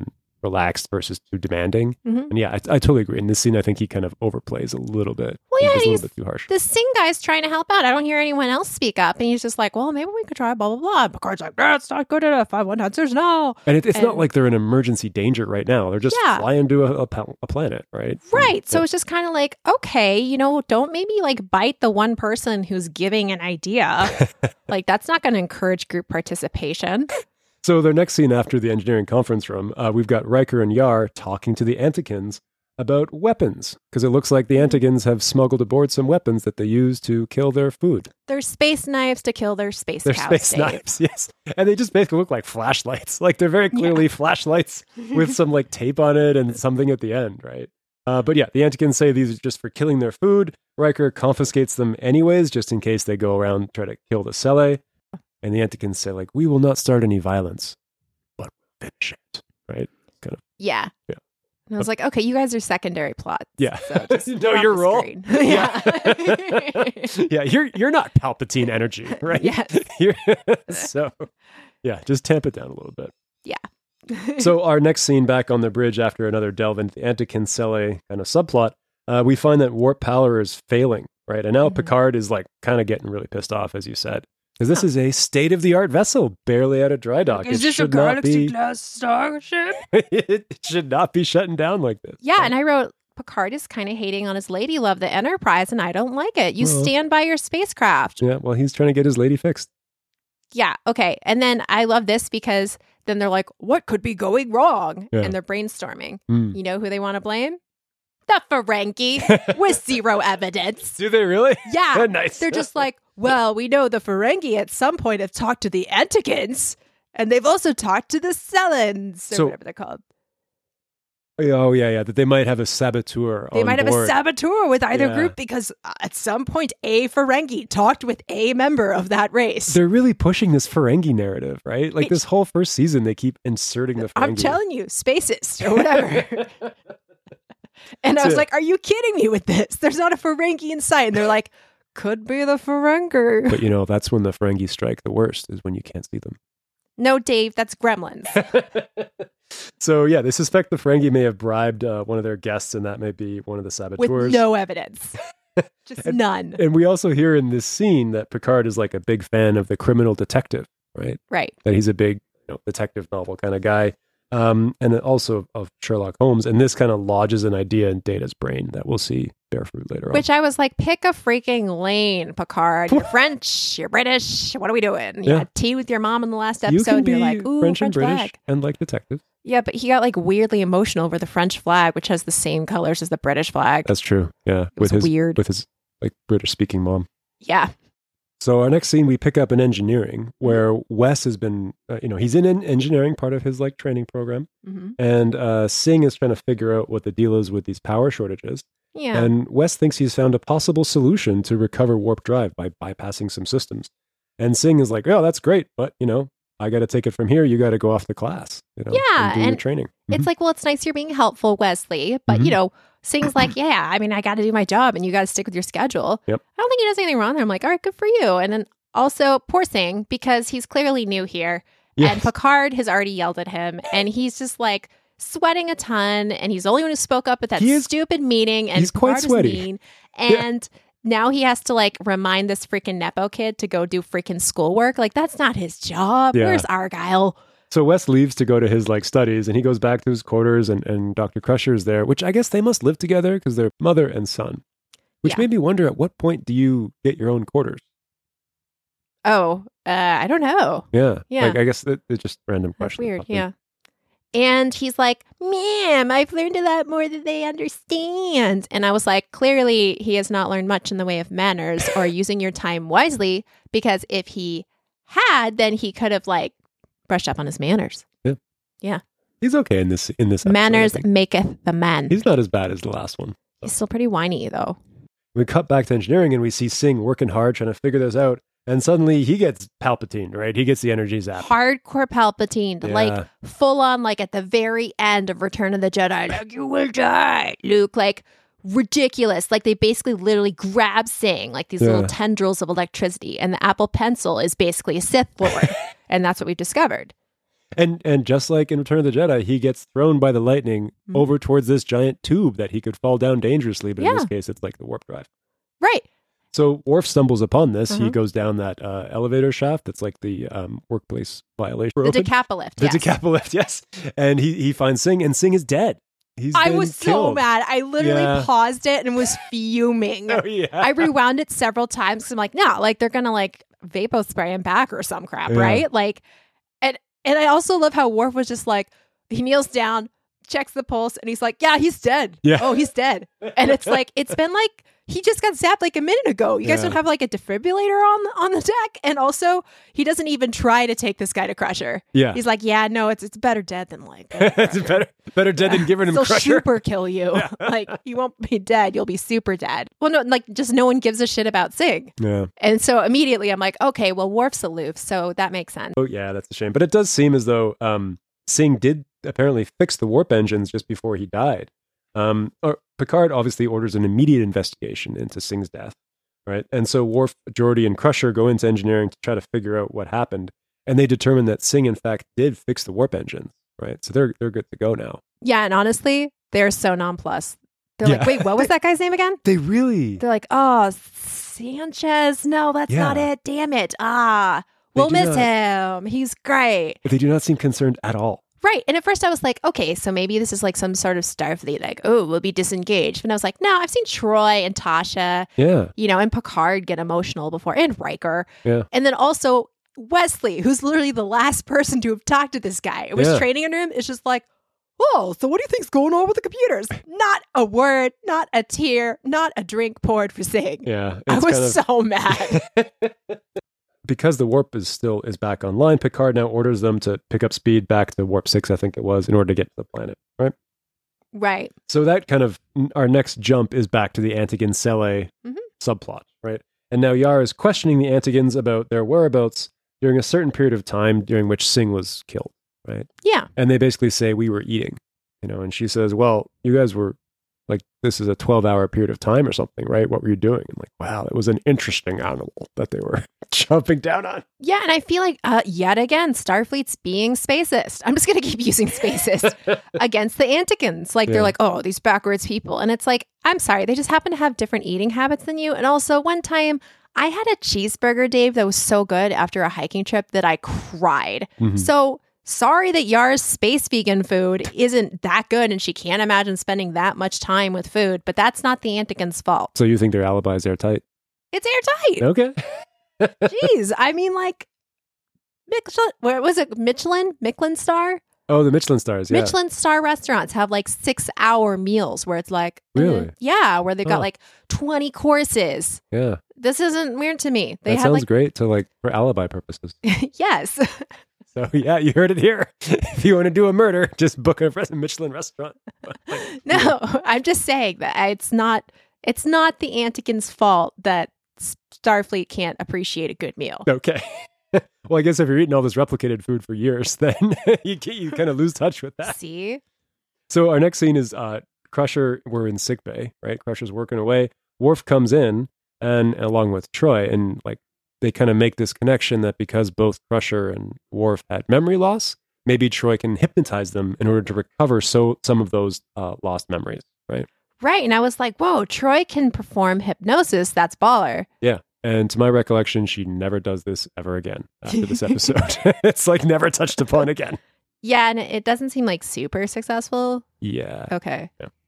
relaxed versus too demanding. Mm-hmm. And yeah, I, I totally agree. In this scene, I think he kind of overplays a little bit. Well, yeah, he's a he's, little bit too harsh. The Singh guy's trying to help out. I don't hear anyone else speak up. And he's just like, well, maybe we could try blah, blah, blah. And Picard's like, that's not good enough. I want answers now. And it, it's and, not like they're in emergency danger right now. They're just yeah. flying to a, a, a planet, right? Right. And, so yeah. it's just kind of like, okay, you know, don't maybe like bite the one person who's giving an idea. Like, that's not going to encourage group participation. So their next scene after the engineering conference room, uh, we've got Riker and Yar talking to the Antikins about weapons, because it looks like the Antikins have smuggled aboard some weapons that they use to kill their food. They're space knives to kill their space They're cows, space Dave. knives, yes. And they just basically look like flashlights. Like they're very clearly yeah. flashlights with some like tape on it and something at the end, right? Uh, but yeah, the Antikins say these are just for killing their food. Riker confiscates them anyways, just in case they go around and try to kill the Sele. And the Antikins say, like, we will not start any violence, but we'll finish it, right? Kind of. Yeah. Yeah. And I was like, okay, you guys are secondary plots. Yeah. So just know your role. yeah. yeah, you're you're not Palpatine energy, right? Yes. You're, so, yeah, just tamp it down a little bit. Yeah. So our next scene back on the bridge after another delve into the Antikin Sele kind of subplot, uh, we find that warp power is failing, right? And now mm-hmm. Picard is like kind of getting really pissed off, as you said. Because this huh. is a state-of-the-art vessel, barely out of dry dock. Is it this a Galaxy-class starship? It should not be shutting down like this. Yeah, and I wrote, Picard is kind of hating on his lady love, the Enterprise, and I don't like it. You well, stand by your spacecraft. Yeah, well, he's trying to get his lady fixed. Yeah, okay. And then I love this because then they're like, what could be going wrong? Yeah. And they're brainstorming. Mm. You know who they want to blame? The Ferengi with zero evidence. Do they really? Yeah. Nice. They're just like, well, we know the Ferengi at some point have talked to the Antikins, and they've also talked to the Selens, or so, whatever they're called. Oh, yeah, yeah. That they might have a saboteur They on might board. have a saboteur with either yeah. group because at some point a Ferengi talked with a member of that race. They're really pushing this Ferengi narrative, right? Like it, this whole first season, they keep inserting the Ferengi. I'm telling you, spacist or whatever. And I was like, are you kidding me with this? There's not a Ferengi in sight. And they're like, could be the Ferengi. But you know, that's when the Ferengi strike the worst, is when you can't see them. No, Dave, that's gremlins. So yeah, they suspect the Ferengi may have bribed uh, one of their guests, and that may be one of the saboteurs. With no evidence. Just and, none. And we also hear in this scene that Picard is like a big fan of the criminal detective, right? Right. That he's a big you know, detective novel kind of guy. Um, and also of Sherlock Holmes. And this kind of lodges an idea in Data's brain that we'll see bear fruit later on. Which I was like, pick a freaking lane, Picard. You're French, you're British. What are we doing? You Yeah. had tea with your mom in the last You episode. can And be you're like, ooh, French, French and British flag. and like detectives. Yeah, but he got like weirdly emotional over the French flag, which has the same colors as the British flag. That's true. Yeah. It was with his, weird. With his like British speaking mom. Yeah. So our next scene, we pick up in engineering, where Wes has been, uh, you know, he's in an engineering part of his like training program, Mm-hmm. and uh, Singh is trying to figure out what the deal is with these power shortages. Yeah. And Wes thinks he's found a possible solution to recover warp drive by bypassing some systems. And Singh is like, oh, that's great, but you know, I got to take it from here. You got to go off the class, you know, Yeah, and do your and training. It's Mhm. like, well, it's nice you're being helpful, Wesley, but Mhm. you know, Singh's like, yeah, I mean, I got to do my job and you got to stick with your schedule. Yep. I don't think he does anything wrong there. I'm like, all right, good for you. And then also, poor Singh, because he's clearly new here. Yes. And Picard has already yelled at him. And he's just like sweating a ton. And he's the only one who spoke up at that He is- stupid meeting. And he's quite Picard is sweaty. mean. And now he has to like remind this freaking Nepo kid to go do freaking schoolwork. Like, that's not his job. Yeah. Where's Argyle? So Wes leaves to go to his like studies, and he goes back to his quarters, and, and Doctor Crusher is there, which I guess they must live together because they're mother and son. Which Yeah. made me wonder, at what point do you get your own quarters? Oh, uh, I don't know. Yeah. Yeah. Like, I guess it, it's just a random That's question. weird. Yeah. And he's like, ma'am, I've learned a lot more than they understand. And I was like, clearly he has not learned much in the way of manners or using your time wisely, because if he had, then he could have like brushed up on his manners. Yeah. Yeah. He's okay in this in this episode, Manners I think. maketh the man. He's not as bad as the last one. He's still pretty whiny though. We cut back to engineering, and we see Singh working hard trying to figure this out. And suddenly he gets Palpatine, right? He gets the energy zap. Hardcore Palpatine, Yeah. like full on, like at the very end of Return of the Jedi, like you will die, Luke, like ridiculous. Like they basically literally grab Singh, like these Yeah. little tendrils of electricity, and the Apple Pencil is basically a Sith Lord, and that's what we've discovered. And and just like in Return of the Jedi, he gets thrown by the lightning Mhm. over towards this giant tube that he could fall down dangerously. But in Yeah. this case, it's like the warp drive. Right. So Worf stumbles upon this. He Mhm. goes down that uh, elevator shaft. That's like the um, workplace violation. The open. decapalift. The yes. decapalift, yes. And he, he finds Singh, and Singh is dead. He's I been was so killed. mad. I literally Yeah. paused it and was fuming. Oh, yeah. I rewound it several times because I'm like, no, like they're gonna like vapor spray him back or some crap, Yeah. right? Like, and and I also love how Worf was just like, he kneels down, checks the pulse, and he's like, yeah, he's dead. Yeah. Oh, he's dead. And it's like, it's been like, he just got zapped like a minute ago. You guys Yeah. don't have like a defibrillator on the, on the deck, and also he doesn't even try to take this guy to Crusher. Yeah. He's like, yeah, no, it's it's better dead than like. it's better, better dead than giving him They'll Crusher. super kill you. Like you won't be dead, you'll be super dead. Well, no, like just no one gives a shit about Sig. Yeah. And so immediately I'm like, okay, well, Worf's aloof, so that makes sense. Oh, yeah, that's a shame. But it does seem as though um, Singh did apparently fix the warp engines just before he died. Um, or Picard obviously orders an immediate investigation into Singh's death, right? And so Worf, Geordi, and Crusher go into engineering to try to figure out what happened. And they determine that Singh, in fact, did fix the warp engines, right? So they're they're good to go now. Yeah, and honestly, they're so nonplussed. They're Yeah. like, wait, what was that guy's name again? They really... They're like, oh, Sanchez. No, that's Yeah. not it. Damn it. Ah, They we'll do miss not- him. He's great. They do not seem concerned at all. Right. And at first I was like, okay, so maybe this is like some sort of Starfleet, like, oh, we'll be disengaged. And I was like, no, I've seen Troy and Tasha, Yeah. you know, and Picard get emotional before, and Riker. Yeah. And then also Wesley, who's literally the last person to have talked to this guy. It was Yeah. training under him. It's just like, oh, so what do you think's going on with the computers? Not a word, not a tear, not a drink poured for Sig. Yeah. I it's was kind of- so mad. Because the warp is still is back online, Picard now orders them to pick up speed back to warp six, I think it was, in order to get to the planet, right? Right. So that kind of our next jump is back to the Antigon Sele Mhm. subplot, right? And now Yar is questioning the Antigons about their whereabouts during a certain period of time during which Singh was killed, right? Yeah. And they basically say we were eating, you know, and she says, well, you guys were like, this is a twelve hour period of time or something, right? What were you doing? I'm like, wow, it was an interesting animal that they were jumping down on. Yeah, and I feel like uh, yet again, Starfleet's being spacist. I'm just going to keep using spacist against the Antigons. Like Yeah. they're like, oh, these backwards people, and it's like, I'm sorry, they just happen to have different eating habits than you. And also, one time I had a cheeseburger, Dave, that was so good after a hiking trip that I cried. Mhm. So sorry that Yar's space vegan food isn't that good, and she can't imagine spending that much time with food. But that's not the Antigons' fault. So you think their alibi is airtight? It's airtight. Okay. Jeez, I mean, like, Michelin, where was it? Michelin, Michelin star, Oh, the Michelin stars, yeah. Michelin star restaurants have like six hour meals where it's like, Really? uh, yeah, where they've got Huh. like twenty courses. Yeah. This isn't weird to me. They That had sounds like, great to like for alibi purposes. yes, So yeah, you heard it here. If you want to do a murder, just book a res- Michelin restaurant. no, I'm just saying that it's not, it's not the Antigons' fault that Starfleet can't appreciate a good meal. Okay. Well, I guess if you're eating all this replicated food for years, then you get, you kind of lose touch with that. See, So our next scene is uh, Crusher. We're in sick bay, right? Crusher's working away. Worf comes in, and along with Troy, and like they kind of make this connection that because both Crusher and Worf had memory loss, maybe Troy can hypnotize them in order to recover so some of those uh, lost memories, right? right? And I was like, whoa, Troy can perform hypnosis. That's baller. Yeah. And to my recollection, she never does this ever again after this episode. It's like never touched upon again. Yeah, and it doesn't seem like super successful. Yeah. Okay.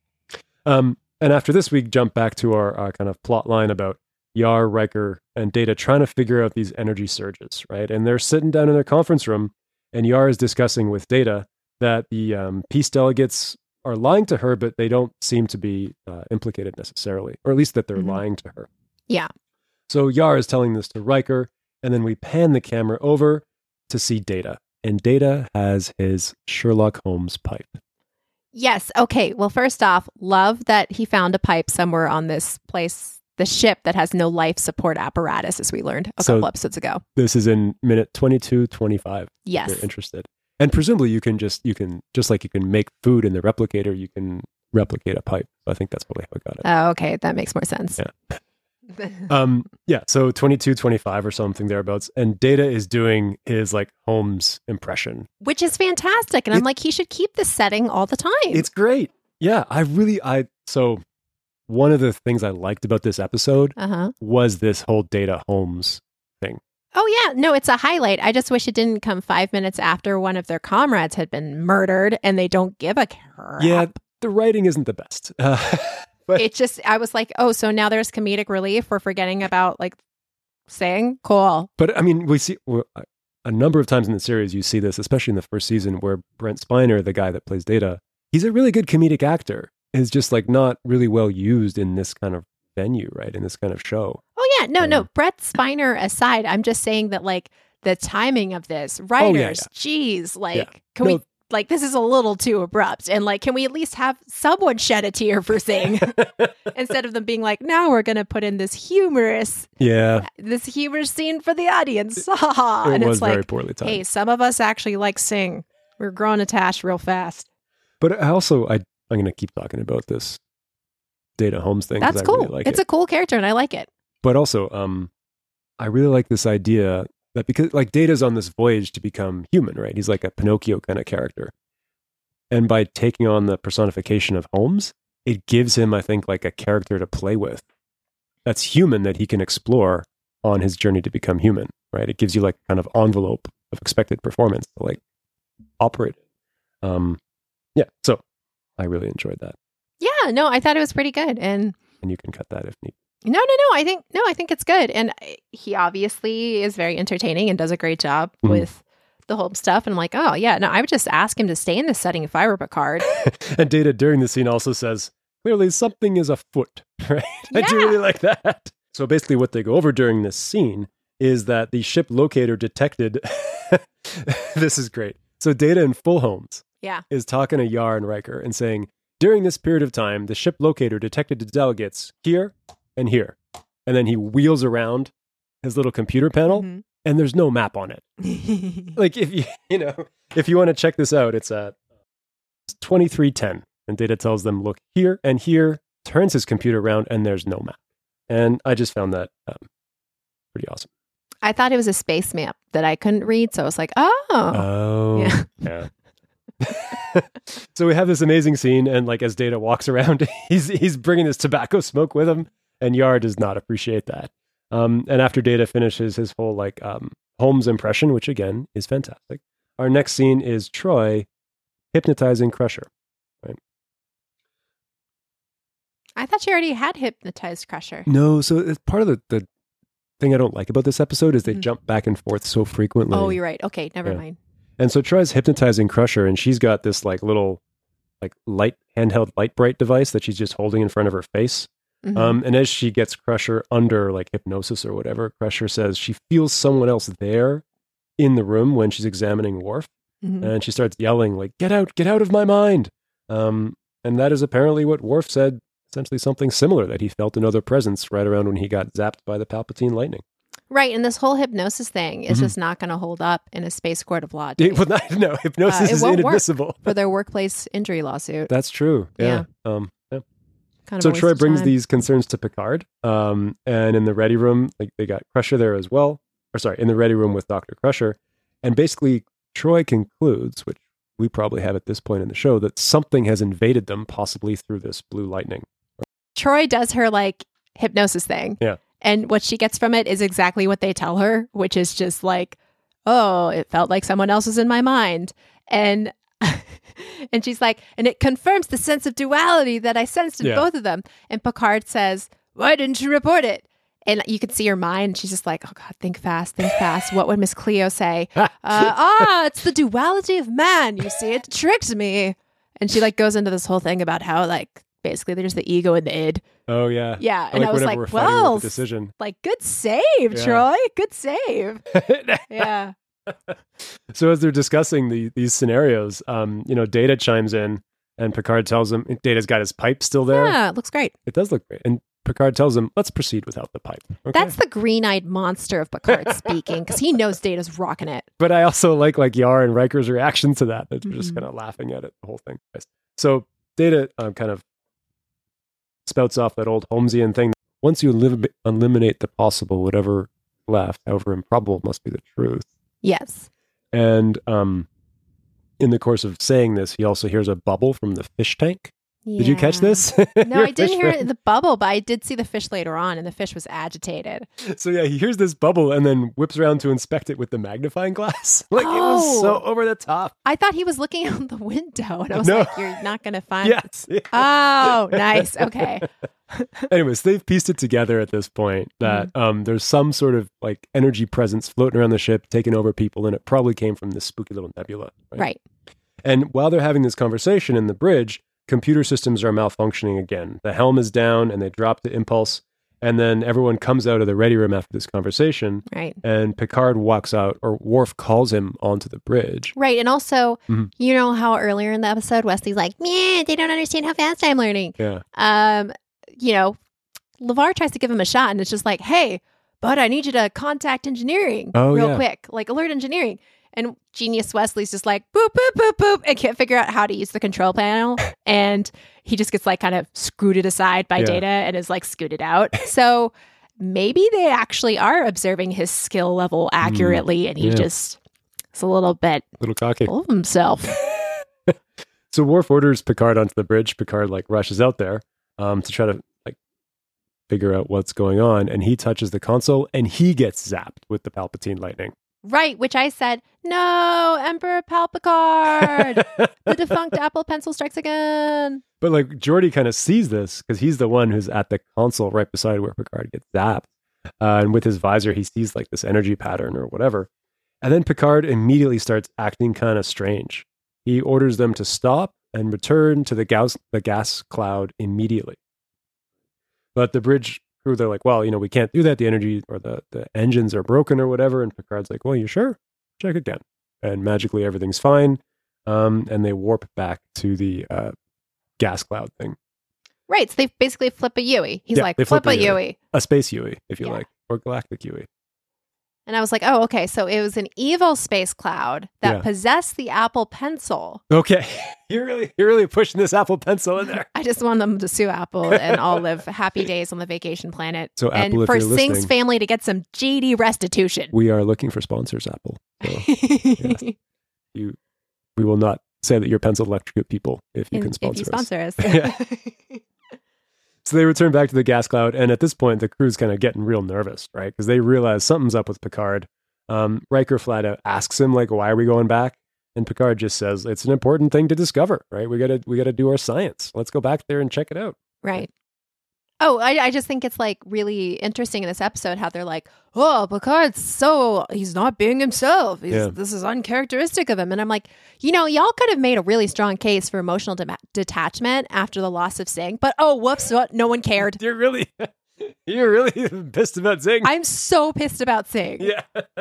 Um, and after this, we jump back to our uh, kind of plot line about Yar, Riker, and Data trying to figure out these energy surges, right? And they're sitting down in their conference room, and Yar is discussing with Data that the um, peace delegates are lying to her, but they don't seem to be uh, implicated necessarily, or at least that they're Mhm. lying to her. Yeah. So Yar is telling this to Riker, and then we pan the camera over to see Data. And Data has his Sherlock Holmes pipe. Yes. Okay. Well, first off, love that he found a pipe somewhere on this place, the ship that has no life support apparatus, as we learned a So- couple episodes ago. This is in minute twenty-two twenty-five. If Yes. you're interested. And presumably you can just, you can, just like you can make food in the replicator, you can replicate a pipe. So I think that's probably how we got it. Oh, okay. That makes more sense. Yeah. Um, yeah, so twenty-two, twenty-five or something thereabouts. And Data is doing his like Holmes impression. Which is fantastic. And I'm It- like, he should keep this setting all the time. It's great. Yeah, I really, I, so one of the things I liked about this episode uh-huh. was this whole Data Holmes thing. Oh, yeah. No, it's a highlight. I just wish it didn't come five minutes after one of their comrades had been murdered and they don't give a crap. Yeah, the writing isn't the best. Uh, but It just, I was like, oh, so now there's comedic relief. We're forgetting about like saying, cool. But I mean, we see well, a number of times in the series, you see this, especially in the first season, where Brent Spiner, the guy that plays Data, he's a really good comedic actor, is just like not really well used in this kind of venue, right? In this kind of show. Oh, yeah. No, no. Um, Brett Spiner aside, I'm just saying that like the timing of this, writers, yeah. geez, like, Yeah. can No. we, like, this is a little too abrupt. And like, can we at least have someone shed a tear for saying, instead of them being like, now we're going to put in this humorous, Yeah, this humorous scene for the audience. Ha ha. it And was it's like, very poorly timed. hey, some of us actually like sing. We're growing attached real fast. But I also, I, I'm going to keep talking about this Data Holmes thing. 'cause That's I cool. Really like it's it. a cool character and I like it. But also, um, I really like this idea that because like Data's on this voyage to become human, right? He's like a Pinocchio kind of character. And by taking on the personification of Holmes, it gives him, I think, like a character to play with that's human that he can explore on his journey to become human, right? It gives you like kind of envelope of expected performance to like operate. Um, yeah, so I really enjoyed that. Yeah, no, I thought it was pretty good. And And you can cut that if need. no, no, no. I think, no, I think it's good. And I- he obviously is very entertaining and does a great job Mhm. with the whole stuff. And I'm like, oh, yeah, no, I would just ask him to stay in this setting if I were Picard. And Data during the scene also says, clearly something is afoot, right? I do Yeah. really like that. So basically what they go over during this scene is that the ship locator detected, this is great. So Data in full Holmes Yeah. is talking to Yar and Riker and saying, during this period of time, the ship locator detected the delegates here and here. And then he wheels around his little computer panel Mhm. and there's no map on it. Like if you, you know, if you want to check this out, it's at twenty-three ten. And Data tells them, look here and here, turns his computer around and there's no map. And I just found that um, pretty awesome. I thought it was a space map that I couldn't read. So I was like, oh, Oh, Yeah. yeah. So we have this amazing scene, and like as Data walks around, he's he's bringing this tobacco smoke with him, and Yar does not appreciate that. Um, and after Data finishes his whole like um, Holmes impression, which again is fantastic, our next scene is Troy hypnotizing Crusher. I thought you already had hypnotized Crusher. No, so it's part of the, the thing I don't like about this episode is they Mhm. jump back and forth so frequently. Oh, you're right. Okay, never Yeah. mind. And so Troy's hypnotizing Crusher, and she's got this like little like light handheld light bright device that she's just holding in front of her face. Mhm. Um, and as she gets Crusher under like hypnosis or whatever, Crusher says she feels someone else there in the room when she's examining Worf, Mhm. and she starts yelling like, "Get out! Get out of my mind!" Um, and that is apparently what Worf said. Essentially, something similar that he felt another presence right around when he got zapped by the Palpatine lightning. Right. And this whole hypnosis thing is Mhm. just not going to hold up in a space court of law It, Dave, well, not, no, hypnosis Uh, it is won't work. inadmissible. for their workplace injury lawsuit. That's true. Yeah. Um, yeah. Kind of So a waste Troy of brings time. these concerns to Picard, um, and in the ready room, like they got Crusher there as well. Or sorry, in the ready room with Doctor Crusher, and basically Troy concludes, which we probably have at this point in the show, that something has invaded them, possibly through this blue lightning. Troy does her like hypnosis thing. Yeah. And what she gets from it is exactly what they tell her, which is just like, oh, it felt like someone else was in my mind. And and she's like, and it confirms the sense of duality that I sensed in Yeah. both of them. And Picard says, why didn't you report it? And you could see her mind. She's just like, oh God, think fast, think fast. What would Miss Cleo say? uh, ah, it's the duality of man. You see, it tricked me. And she like goes into this whole thing about how like basically there's the ego and the id. Oh yeah, Yeah. I And I was whenever like, we're fighting well, with the decision. like good save, Yeah. Troy. Good save. Yeah. So as they're discussing the, these scenarios, um, you know, Data chimes in, and Picard tells him Data's got his pipe still there. Yeah, it looks great. It does look great, and Picard tells him, "Let's proceed without the pipe." Okay? That's the green-eyed monster of Picard speaking because he knows Data's rocking it. But I also like like Yar and Riker's reaction to that. That they're just Mhm. kind of laughing at it, the whole thing. So Data um, kind of spouts off that old Holmesian thing. once you elim- eliminate the possible, whatever left, however improbable, must be the truth. Yes. And um, in the course of saying this, he also hears a bubble from the fish tank. Yeah. Did you catch this? No, I didn't hear it, the bubble, but I did see the fish later on, and the fish was agitated. So yeah, he hears this bubble and then whips around to inspect it with the magnifying glass. Like Oh. it was so over the top. I thought he was looking out the window, and I was No. like, "You're not going to find." Yes. Oh, nice. Okay. Anyways, they've pieced it together at this point that Mm-hmm. um, there's some sort of like energy presence floating around the ship, taking over people, and it probably came from this spooky little nebula. Right. Right. And while they're having this conversation in the bridge, computer systems are malfunctioning again. The helm is down, and they drop to impulse. And then everyone comes out of the ready room after this conversation, Right. and Picard walks out, or Worf calls him onto the bridge. Right. And also, Mhm. you know how earlier in the episode, Wesley's like, "Man, they don't understand how fast I'm learning." Yeah. Um, you know, LeVar tries to give him a shot, and it's just like, "Hey, bud, I need you to contact engineering Oh, real yeah. quick, like alert engineering." And genius Wesley's just like, boop, boop, boop, boop, and can't figure out how to use the control panel. And he just gets like kind of scooted aside by Yeah. Data and is like scooted out. So maybe they actually are observing his skill level accurately, and he yeah. just is a little bit Little cocky. full of himself. So Worf orders Picard onto the bridge. Picard like rushes out there um, to try to like figure out what's going on, and he touches the console, and he gets zapped with the Palpatine lightning. Right, which I said, no, Emperor Palpicard, the defunct Apple Pencil strikes again. But like Geordi kind of sees this because he's the one who's at the console right beside where Picard gets zapped. Uh, and with his visor, he sees like this energy pattern or whatever. And then Picard immediately starts acting kind of strange. He orders them to stop and return to the gas, the gas cloud immediately. But the bridge crew, they're like, well, you know, we can't do that. The energy or the, the engines are broken or whatever. And Picard's like, well, you sure? Check again. And magically everything's fine. Um, and they warp back to the uh, gas cloud thing. Right, so they basically flip a Yui. He's Yeah, like, they flip, flip a a Yui. Yui. A space Yui, if you Yeah. like, or galactic Yui. And I was like, oh, okay, so it was an evil space cloud that Yeah. possessed the Apple Pencil. Okay, you're really you're really pushing this Apple Pencil in there. I just want them to sue Apple and all live happy days on the vacation planet. So and Apple, if for you're Sing's listening- family to get some G D restitution. We are looking for sponsors, Apple. So you, we will not say that your pencil electrocute people if you And can if sponsor you us. sponsor us. Yeah. So they return back to the gas cloud, and at this point, the crew's kind of getting real nervous, right? Because they realize something's up with Picard. Um, Riker flat out asks him, like, "Why are we going back?" And Picard just says, "It's an important thing to discover, right? We gotta, we gotta do our science. Let's go back there and check it out." Right. Oh, I, I just think it's like really interesting in this episode how they're like, oh, Picard's so, he's not being himself. He's, Yeah. This is uncharacteristic of him. And I'm like, you know, y'all could have made a really strong case for emotional de- detachment after the loss of Singh. But oh, whoops, what? No one cared. You're really, you're really pissed about Zing. I'm so pissed about Singh. yeah.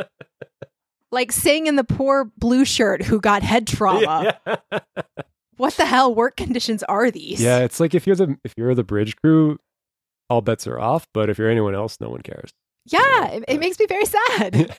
Like Singh and the poor blue shirt who got head trauma. yeah. What the hell work conditions are these? Yeah, it's like if you're the if you're the bridge crew, all bets are off. But if you're anyone else, no one cares. Yeah, it, it makes me very sad.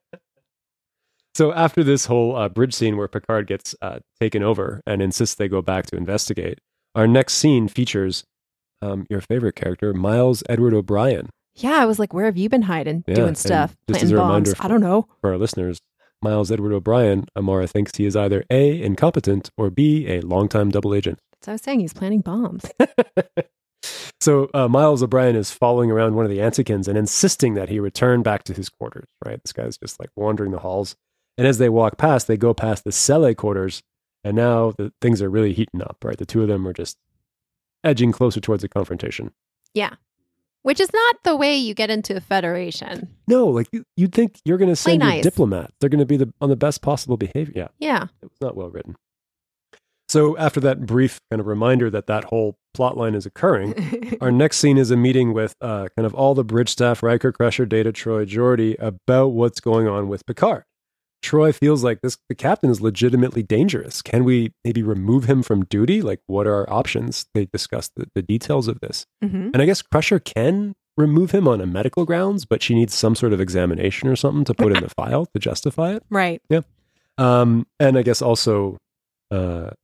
So after this whole uh, bridge scene where Picard gets uh, taken over and insists they go back to investigate, our next scene features um, your favorite character, Miles Edward O'Brien. Yeah, I was like, where have you been hiding? Yeah, Doing and stuff, just planting as a bombs. reminder I don't know. For our listeners, Miles Edward O'Brien, Amara thinks he is either A, incompetent, or B, a longtime double agent. So I was saying he's planting bombs. So uh, Miles O'Brien is following around one of the Antikins and insisting that he return back to his quarters, right? This guy's just like wandering the halls. And as they walk past, they go past the Cele quarters, and now the things are really heating up, right? The two of them are just edging closer towards a confrontation. Yeah. Which is not the way you get into a federation. No, like you, you'd think you're going to Play send your nice. diplomat. They're going to be the, on the best possible behavior. Yeah, Yeah. it was not well written. So after that brief kind of reminder that that whole plot line is occurring, our next scene is a meeting with uh, kind of all the bridge staff, Riker, Crusher, Data, Troy, Geordi, about what's going on with Picard. Troy feels like this the captain is legitimately dangerous. Can we maybe remove him from duty? Like, what are our options? They discuss the, the details of this. Mhm. And I guess Crusher can remove him on a medical grounds, but she needs some sort of examination or something to put in the file to justify it. Right. Um, and I guess also uh,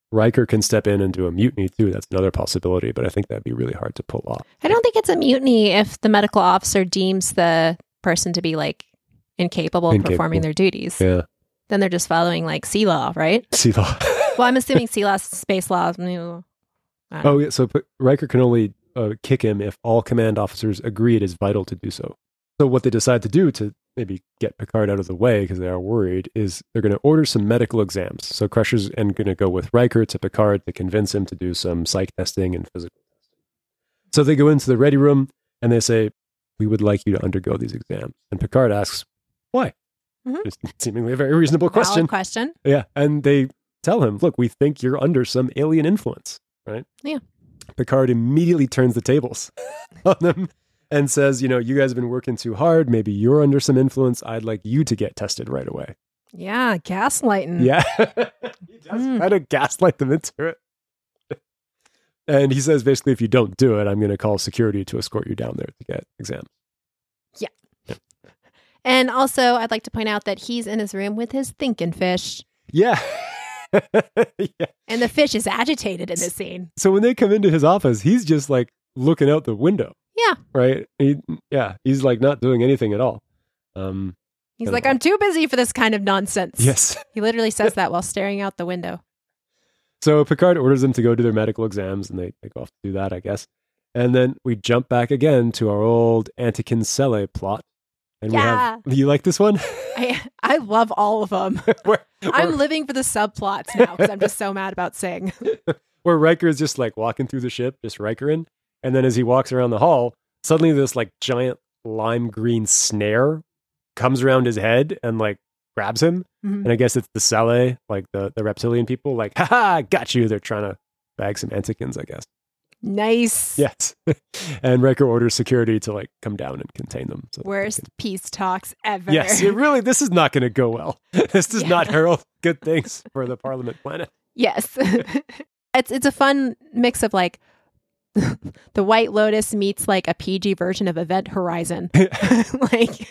Riker can step in and do a mutiny too. That's another possibility, but I think that'd be really hard to pull off. I don't think it's a mutiny if the medical officer deems the person to be like incapable of Incapable. performing their duties. Yeah. Then they're just following like sea law, right? Sea law. Well, I'm assuming sea law, space law. I don't know. Oh, yeah. So p- Riker can only uh, kick him if all command officers agree it is vital to do so. So what they decide to do to maybe get Picard out of the way because they are worried is they're going to order some medical exams. So Crusher's and going to go with Riker to Picard to convince him to do some psych testing and physical testing. So they go into the ready room and they say, we would like you to undergo these exams. And Picard asks, why? Mhm. It's seemingly a very reasonable question. Valid question. Yeah. And they tell him, look, we think you're under some alien influence, right? Yeah. Picard immediately turns the tables on them and says, you know, you guys have been working too hard. Maybe you're under some influence. I'd like you to get tested right away. Yeah, gaslighting. Yeah. He does Mm. kind of gaslight them into it. And he says, basically, if you don't do it, I'm going to call security to escort you down there to get exams. And also, I'd like to point out that he's in his room with his thinking fish. Yeah. Yeah. And the fish is agitated in this scene. So when they come into his office, he's just like looking out the window. Yeah. Right? He, yeah. He's like not doing anything at all. Um, He's Kind like, of- I'm too busy for this kind of nonsense. yes. He literally says that while staring out the window. So Picard orders them to go do their medical exams, and they, they go off to do that, I guess. And then we jump back again to our old Antikin Sele plot. And Yeah. we have, you like this one? I I love all of them. where, I'm where, living for the subplots now because I'm just so mad about Sing. where Riker is just like walking through the ship, just Rikerin. And then as he walks around the hall, suddenly this like giant lime green snare comes around his head and like grabs him. Mhm. And I guess it's the Sele, like the, the reptilian people, like, haha, got you. They're trying to bag some Antikins, I guess. Nice. Yes. And Riker orders security to like come down and contain them. So they Worst can- peace talks ever. Yes, it really, this is not going to go well. This does Yeah. not herald good things for the Parliament planet. Yes. it's it's a fun mix of like the White Lotus meets like a P G version of Event Horizon. Like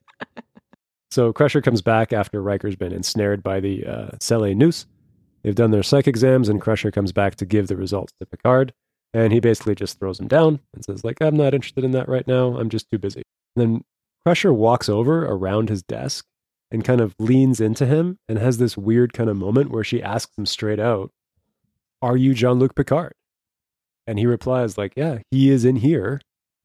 So Crusher comes back after Riker's been ensnared by the uh, Sele noose. They've done their psych exams, and Crusher comes back to give the results to Picard. And he basically just throws him down and says, like, I'm not interested in that right now. I'm just too busy. And then Crusher walks over around his desk and kind of leans into him and has this weird kind of moment where she asks him straight out, are you Jean-Luc Picard? And he replies like, yeah, he is in here,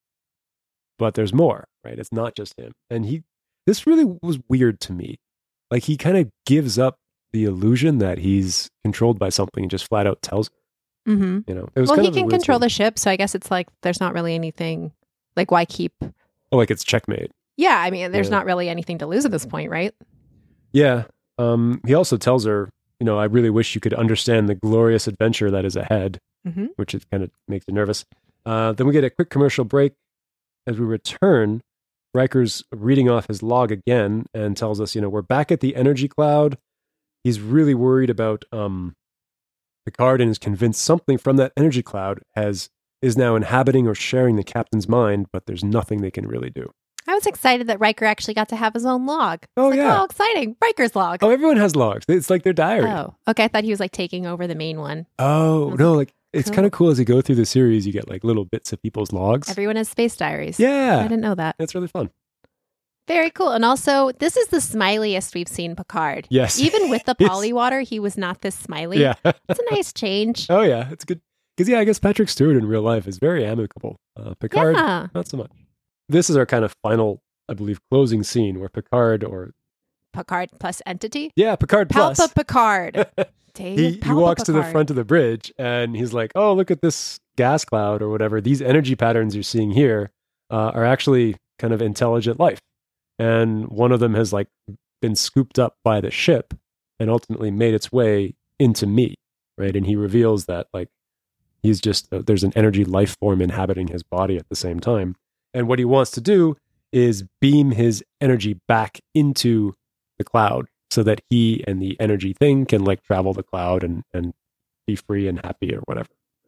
but there's more, right? It's not just him. And he, this really was weird to me. Like he kind of gives up the illusion that he's controlled by something and just flat out tells her. hmm You know, it was Well, kind he of a can weird control scene. the ship, so I guess it's like there's not really anything like why keep Oh, like it's checkmate. Yeah, I mean there's Yeah. not really anything to lose at this point, right? Yeah. Um, he also tells her, you know, I really wish you could understand the glorious adventure that is ahead, Mhm. which is kind of makes you nervous. Uh, then we get a quick commercial break. As we return, Riker's reading off his log again and tells us, you know, we're back at the energy cloud. He's really worried about um, Picard and is convinced something from that energy cloud has is now inhabiting or sharing the captain's mind, but there's nothing they can really do. I was excited that Riker actually got to have his own log. Oh, It's like, yeah. Oh, exciting. Riker's log. Oh, everyone has logs. It's like their diary. Oh, okay. I thought he was like taking over the main one. Oh, was no, like it's cool. kind of cool as you go through the series, you get like little bits of people's logs. Everyone has space diaries. yeah. I didn't know that. It's really fun. Very cool. And also, this is the smiliest we've seen Picard. Yes. Even with the He's- polywater, he was not this smiley. Yeah. It's a nice change. Oh, yeah. It's good. Because, yeah, I guess Patrick Stewart in real life is very amicable. Uh, Picard, Yeah. not so much. This is our kind of final, I believe, closing scene where Picard or, Picard plus entity. yeah, Picard plus. Palpa Picard. David he, he Palpa walks to the Picard. front of the bridge and he's like, oh, look at this gas cloud or whatever. These energy patterns you're seeing here uh, are actually kind of intelligent life. And one of them has like been scooped up by the ship and ultimately made its way into me, right? And he reveals that like he's just, uh, there's an energy life form inhabiting his body at the same time. And what he wants to do is beam his energy back into the cloud so that he and the energy thing can like travel the cloud and, and be free and happy or whatever.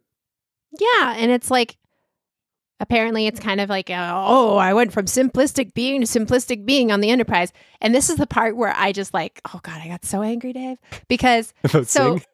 Yeah. And it's like, apparently it's kind of like, uh, oh, I went from simplistic being to simplistic being on the Enterprise. And this is the part where I just like, oh God, I got so angry, Dave. Because About So- Singh?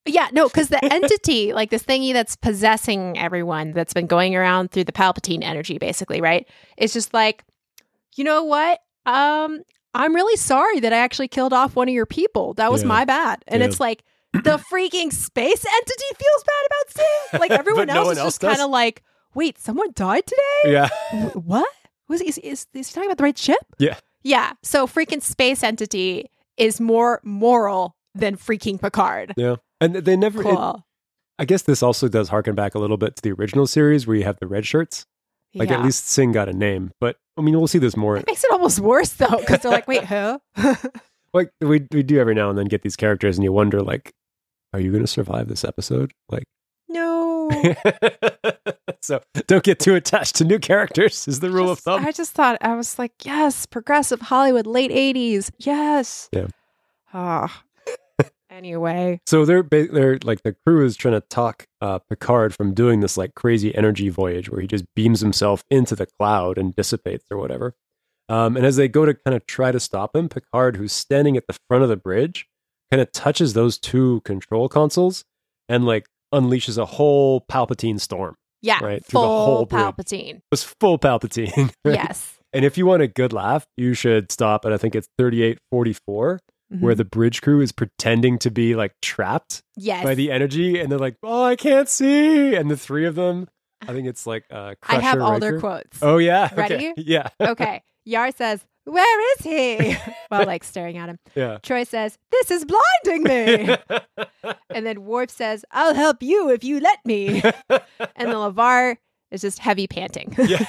Yeah, no, because the entity, like this thingy that's possessing everyone, that's been going around through the Palpatine energy, basically, right? It's just like, you know what? Um, I'm really sorry that I actually killed off one of your people. That was Yeah. my bad. And Yeah. it's like the freaking space entity feels bad about saying. Like everyone But no else one is else just kind does? of like, wait, someone died today? Yeah. Wh- What? Was is, is, is he talking about the right ship? Yeah. Yeah. So freaking space entity is more moral than freaking Picard. Yeah. And they never, it- Cool. I guess this also does harken back a little bit to the original series where you have the red shirts. Like yeah. at least Singh got a name. But I mean, we'll see this more. It makes it almost worse though, because they're like, wait, who? Like we we do every now and then get these characters and you wonder like, are you going to survive this episode? Like, No. so don't get too attached to new characters is the rule Just- of thumb. I just thought, I was like, yes, progressive Hollywood, late eighties. Yes. Yeah. Ah. Anyway. So they're ba- they're like the crew is trying to talk uh, Picard from doing this like crazy energy voyage where he just beams himself into the cloud and dissipates or whatever. Um, and as they go to kind of try to stop him, Picard, who's standing at the front of the bridge, kind of touches those two control consoles and like unleashes a whole Palpatine storm. Yeah. Right, through the Full whole bridge. Palpatine. It was full Palpatine. right? Yes. And if you want a good laugh, you should stop at I think it's thirty-eight forty-four. Mhm. Where the bridge crew is pretending to be like trapped Yes. by the energy, and they're like, "Oh, I can't see!" And the three of them, I think it's like uh, I Crusher, have all their Riker. quotes. Oh yeah, okay. Ready? Yeah, Okay. Yar says, "Where is he?" While like staring at him. yeah. Troy says, "This is blinding me." And then Worf says, "I'll help you if you let me." And then LeVar is just heavy panting. yeah,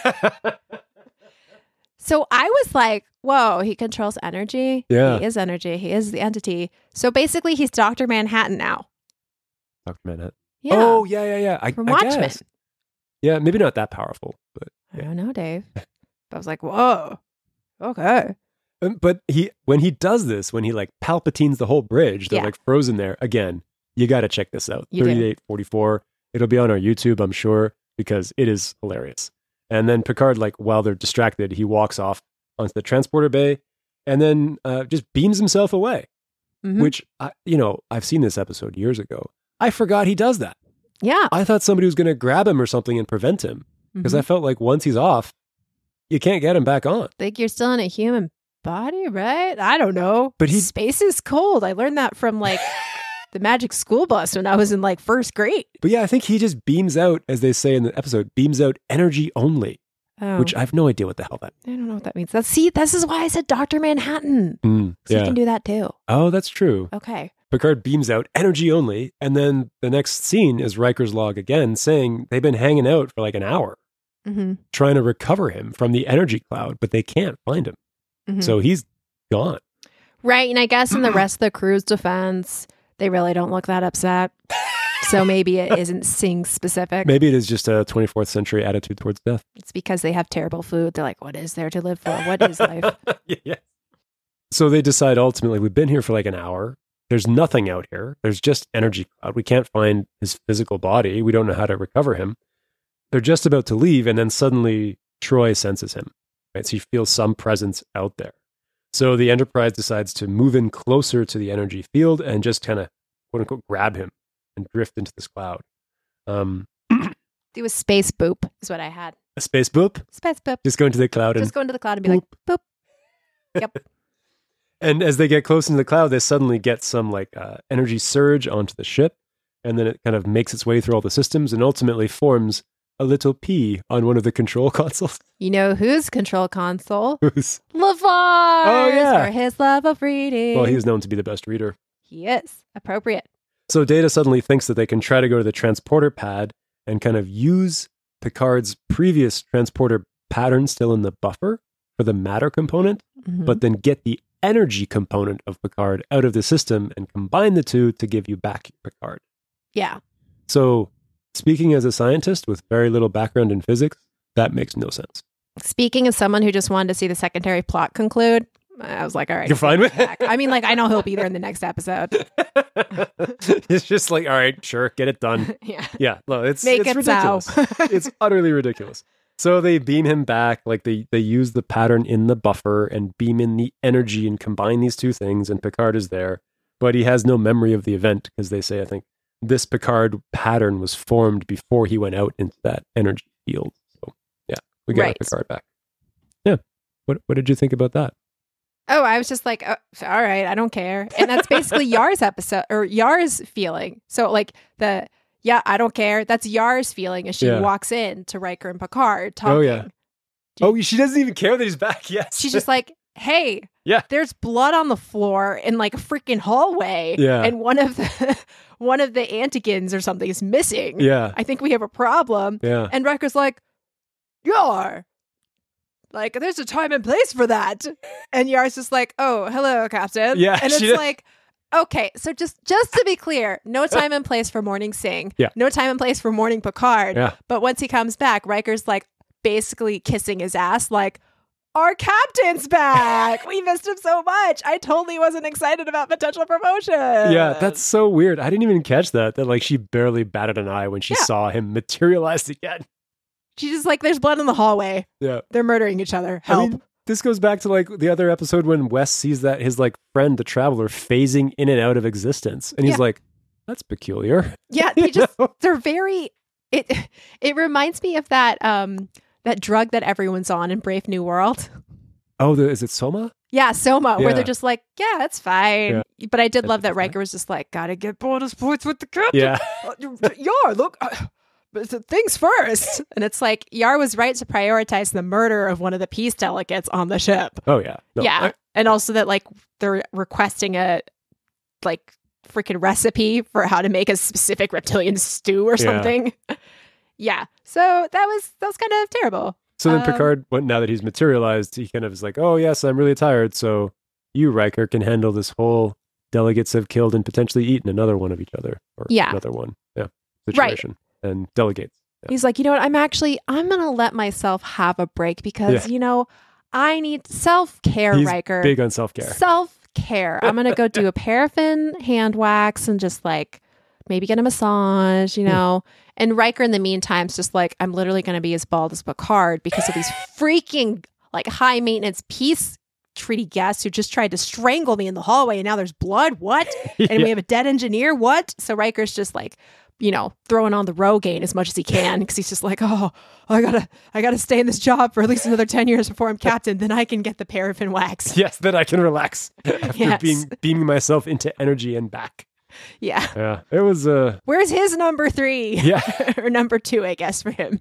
So I was like, whoa, he controls energy. Yeah. He is energy. He is the entity. So basically he's Doctor Manhattan now. Doctor Manhattan. Yeah. Oh yeah, yeah, yeah. I, From I Watchmen. guess. Yeah, maybe not that powerful, but I yeah. don't know, Dave. But I was like, whoa. Okay. Um, but he when he does this, when he like Palpatines the whole bridge, they're Yeah. like frozen there again. You got to check this out. You do. thirty-eight forty-four. It'll be on our YouTube, I'm sure, because it is hilarious. And then Picard, like while they're distracted, he walks off onto the transporter bay, and then uh, just beams himself away. Mhm. Which I, you know, I've seen this episode years ago. I forgot he does that. Yeah. I thought somebody was going to grab him or something and prevent him because Mhm. I felt like once he's off, you can't get him back on. Think you're still in a human body, right? I don't know. But he- Space is cold. I learned that from like the Magic School Bus when I was in like first grade. But yeah, I think he just beams out, as they say in the episode, beams out energy only, Oh, which I have no idea what the hell that. I don't know what that means. That's, see, this is why I said Doctor Manhattan. Mm, So you yeah. can do that too. Oh, that's true. Okay. Picard beams out energy only, and then the next scene is Riker's log again, saying they've been hanging out for like an hour Mm-hmm. trying to recover him from the energy cloud, but they can't find him. Mm-hmm. So he's gone. Right. And I guess in the rest of the crew's defense, they really don't look that upset. So maybe it isn't Sing specific. Maybe it is just a twenty-fourth century attitude towards death. It's because they have terrible food. They're like, what is there to live for? What is life? yeah. So they decide ultimately, we've been here for like an hour. There's nothing out here. There's just energy cloud. We can't find his physical body. We don't know how to recover him. They're just about to leave, and then suddenly Troy senses him. Right? So he feels some presence out there. So the Enterprise decides to move in closer to the energy field and just kind of, quote unquote, grab him and drift into this cloud. Um, Do a space boop is what I had. a space boop. Space boop. Just go into the cloud and Just go into the cloud and be like, boop. Yep. And as they get close into the cloud, they suddenly get some like uh, energy surge onto the ship, and then it kind of makes its way through all the systems and ultimately forms a little P on one of the control consoles. You know whose control console? Who's- LeVar. Oh, yeah. For his love of reading. well, he is known to be the best reader. He is. Appropriate. So Data suddenly thinks that they can try to go to the transporter pad and kind of use Picard's previous transporter pattern still in the buffer for the matter component, Mhm. but then get the energy component of Picard out of the system and combine the two to give you back Picard. Yeah. So, speaking as a scientist with very little background in physics, that makes no sense. Speaking as someone who just wanted to see the secondary plot conclude, I was like, all right. You're fine with back. I mean, like, I know he'll be there in the next episode. It's just like, all right, sure, get it done. Yeah. Yeah, no, it's Make it's it so. ridiculous. It's utterly ridiculous. So they beam him back, like they they use the pattern in the buffer and beam in the energy and combine these two things, and Picard is there, but he has no memory of the event because they say, I think, this Picard pattern was formed before he went out into that energy field. So yeah, we got Right. Picard back. Yeah. What what did you think about that? Oh, I was just like, oh, all right, I don't care. And that's basically Yar's episode or Yar's feeling. So like the, yeah, I don't care. That's Yar's feeling as she Yeah. walks in to Riker and Picard talking. Oh, yeah. Oh, she doesn't even care that he's back. Yes. She's just like, hey, Yeah. there's blood on the floor in like a freaking hallway. Yeah. And one of the, one of the antigons or something is missing. Yeah. I think we have a problem. Yeah. And Riker's like, Yar. Like, there's a time and place for that. And Yar's just like, oh, hello, Captain. Yeah, And it's she- like, okay, so just just to be clear, no time and place for Morning Singh. Yeah. No time and place for Morning Picard. Yeah. But once he comes back, Riker's like basically kissing his ass, like, our captain's back. We missed him so much. I totally wasn't excited about potential promotion. Yeah, that's so weird. I didn't even catch that. That like she barely batted an eye when she Yeah. saw him materialized again. She's just like, there's blood in the hallway. Yeah. They're murdering each other. I Help. mean, this goes back to like the other episode when Wes sees that his like friend, the Traveler, phasing in and out of existence. And he's Yeah. like, that's peculiar. Yeah, You they just know? they're very it it reminds me of that um that drug that everyone's on in Brave New World. Oh, the, is it Soma? Yeah, Soma, where Yeah. they're just like, yeah, it's fine. But I did That's love that fine. Riker was just like, gotta get bonus points with the captain. Yeah. Uh, Yar, look, uh, but the things first. And it's like, Yar was right to prioritize the murder of one of the peace delegates on the ship. Oh, yeah. No, yeah. I- and also that, like, they're requesting a, like, freaking recipe for how to make a specific reptilian stew or Yeah. something. Yeah. So that was, that was kind of terrible. so then um, Picard, went, now that he's materialized, he kind of is like, oh, yes, I'm really tired. So you, Riker, can handle this whole delegates have killed and potentially eaten another one of each other. Or Yeah. another one. Yeah. Right. Situation. And delegates. Yeah. He's like, you know what? I'm actually, I'm going to let myself have a break because, Yeah. you know, I need self-care, He's Riker. big on self-care. Self-care. I'm going to go do a paraffin hand wax and just like maybe get a massage, you know? And Riker in the meantime is just like, I'm literally going to be as bald as Picard because of these freaking like high maintenance peace treaty guests who just tried to strangle me in the hallway and now there's blood. What? And Yeah. we have a dead engineer. What? So Riker's just like, you know, throwing on the Rogaine as much as he can because he's just like, oh, I gotta, I gotta stay in this job for at least another ten years before I'm captain. Then I can get the paraffin wax. Yes, that I can relax after Yes. being beaming myself into energy and back. Yeah. Yeah, it was uh Where's his number three? yeah, or number two, I guess, for him.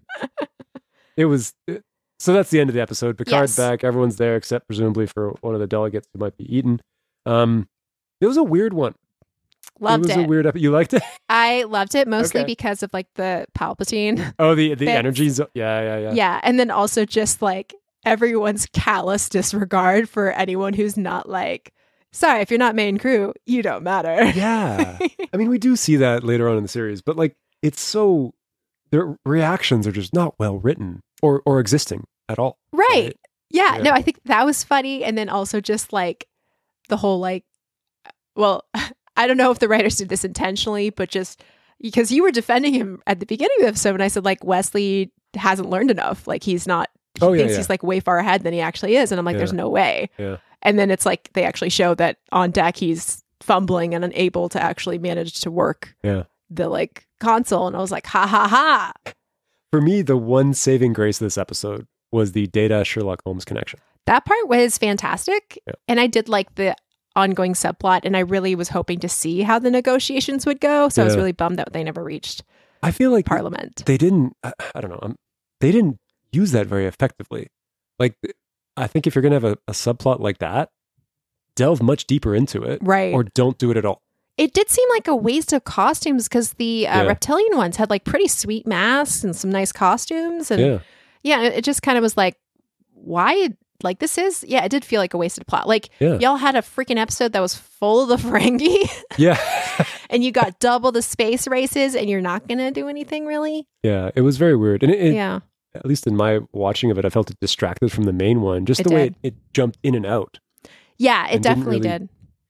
it was. So that's the end of the episode. Picard's Yes. back. Everyone's there except presumably for one of the delegates who might be eaten. Um, it was a weird one. Loved it it. was a weird episode. You liked it? I loved it mostly Okay. because of like the Palpatine. Oh, the the Bits. energy. Zo- yeah, yeah, yeah. Yeah. And then also just like everyone's callous disregard for anyone who's not like, sorry, if you're not main crew, you don't matter. Yeah. I mean, we do see that later on in the series, but like, it's so their reactions are just not well written or or existing at all. Right. Yeah, Yeah. no, I think that was funny. And then also just like the whole like, well, I don't know if the writers did this intentionally, but just because you were defending him at the beginning of the episode, and I said like Wesley hasn't learned enough. Like he's not, he Oh, yeah, thinks yeah. he's like way far ahead than he actually is. And I'm like, Yeah. there's no way. Yeah. And then it's like they actually show that on deck he's fumbling and unable to actually manage to work Yeah. the like console. And I was like, ha ha ha. For me, the one saving grace of this episode was the Data Sherlock Holmes connection. That part was fantastic. Yeah. And I did like the ongoing subplot. And I really was hoping to see how the negotiations would go. So I was Yeah. really bummed that they never reached I feel like Parliament. they didn't. I, I don't know. Um, they didn't use that very effectively. Like, I think if you're gonna have a, a subplot like that, delve much deeper into it, Right. or don't do it at all. It did seem like a waste of costumes because the uh, Yeah. reptilian ones had like pretty sweet masks and some nice costumes. And Yeah. yeah, it it just kind of was like, why? Like, this is, yeah, it did feel like a wasted plot. Like, Yeah. y'all had a freaking episode that was full of the Ferengi Yeah. and you got double the space races and you're not going to do anything really. Yeah. It was very weird, and it, it, yeah. at least in my watching of it, I felt it distracted from the main one. Just It the way it, did. it jumped in and out. Yeah, it and didn't definitely really- did.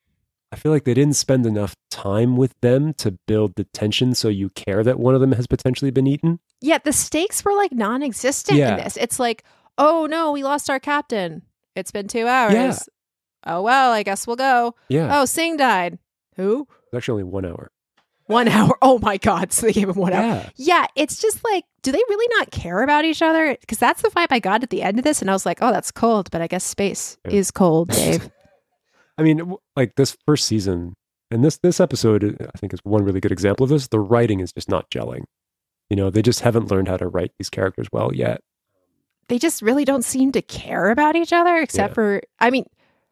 I feel like they didn't spend enough time with them to build the tension so you care that one of them has potentially been eaten. Yeah, the stakes were like non-existent Yeah. in this. It's like, oh no, we lost our captain. It's been two hours. Yeah. Oh well, I guess we'll go. Yeah. Oh, Singh died. Who? It's actually only one hour. One hour. Oh my God. So they gave him one hour. Yeah. Yeah. It's just like, do they really not care about each other? Because that's the vibe I got at the end of this. And I was like, oh, that's cold. But I guess space Yeah. is cold, Dave. I mean, w- like this first season, and this this episode, uh, I think is one really good example of this. The writing is just not gelling. You know, they just haven't learned how to write these characters well yet. They just really don't seem to care about each other, except Yeah. for, I mean,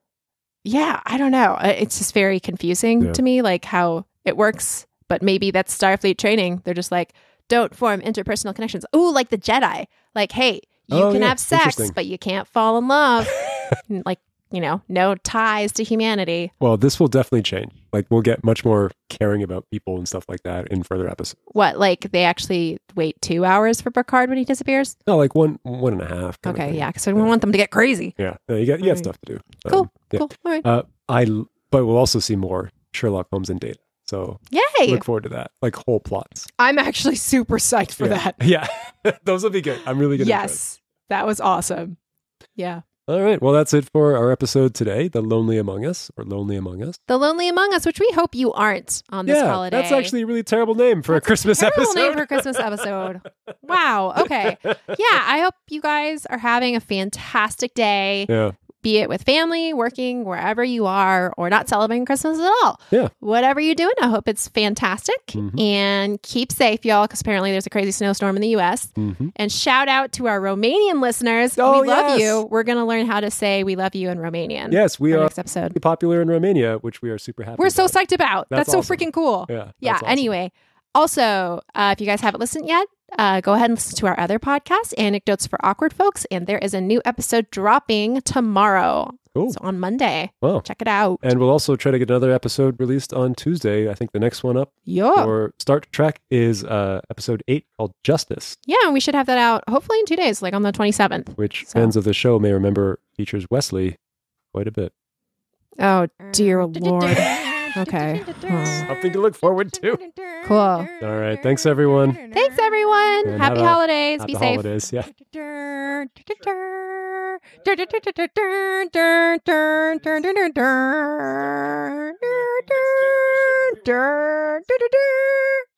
yeah, I don't know. Uh, It's just very confusing Yeah. to me, like how it works. But maybe that's Starfleet training. They're just like, don't form interpersonal connections. Ooh, like the Jedi. Like, hey, you Oh, can yeah. have sex, Interesting. but you can't fall in love. And, like, you know, no ties to humanity. Well, this will definitely change. Like, we'll get much more caring about people and stuff like that in further episodes. What, like they actually wait two hours for Picard when he disappears? No, like one one and a half. kind of Okay, thing. yeah, because I don't want them to get crazy. Yeah, no, you got you got Alright. stuff to do. Cool, Um, yeah. cool. All right. Uh, I l- but we'll also see more Sherlock Holmes and Data. So Yay! look forward to that. Like whole plots. I'm actually super psyched for yeah. that. Yeah, those will be good. I'm really good. Yes, that was awesome. Yeah. All right. Well, that's it for our episode today. The Lonely Among Us, or Lonely Among Us. The Lonely Among Us, which we hope you aren't on this yeah, holiday. that's actually a really terrible name for That's a Christmas terrible episode. name for a Christmas episode. Wow. Okay. Yeah, I hope you guys are having a fantastic day, yeah. be it with family, working, wherever you are, or not celebrating Christmas at all. Yeah. Whatever you're doing, I hope it's fantastic. Mhm. And keep safe, y'all, because apparently there's a crazy snowstorm in the U S. hmm And shout out to our Romanian listeners. Oh, we love yes. you. We're going to learn how to say we love you in Romanian. Yes, we for are next episode. popular in Romania, which we are super happy We're so about. psyched about. That's, That's so awesome. freaking cool. Yeah. Yeah. that's awesome. Anyway, also, uh, if you guys haven't listened yet, uh, go ahead and listen to our other podcast, Anecdotes for Awkward Folks. And there is a new episode dropping tomorrow. Cool. So on Monday. Wow. Check it out. And we'll also try to get another episode released on Tuesday. I think the next one up Yeah. for Start Trek is uh, episode eight called Justice, Yeah. We should have that out hopefully in two days, like on the twenty-seventh. which So- fans of the show may remember features Wesley quite a bit. Oh, dear Lord. Okay. Oh. Something to look forward to. Cool. All right. Thanks, everyone. Thanks, everyone. And Happy have a- holidays. Happy Be safe. holidays. Yeah. Durr, durr, durr, durr.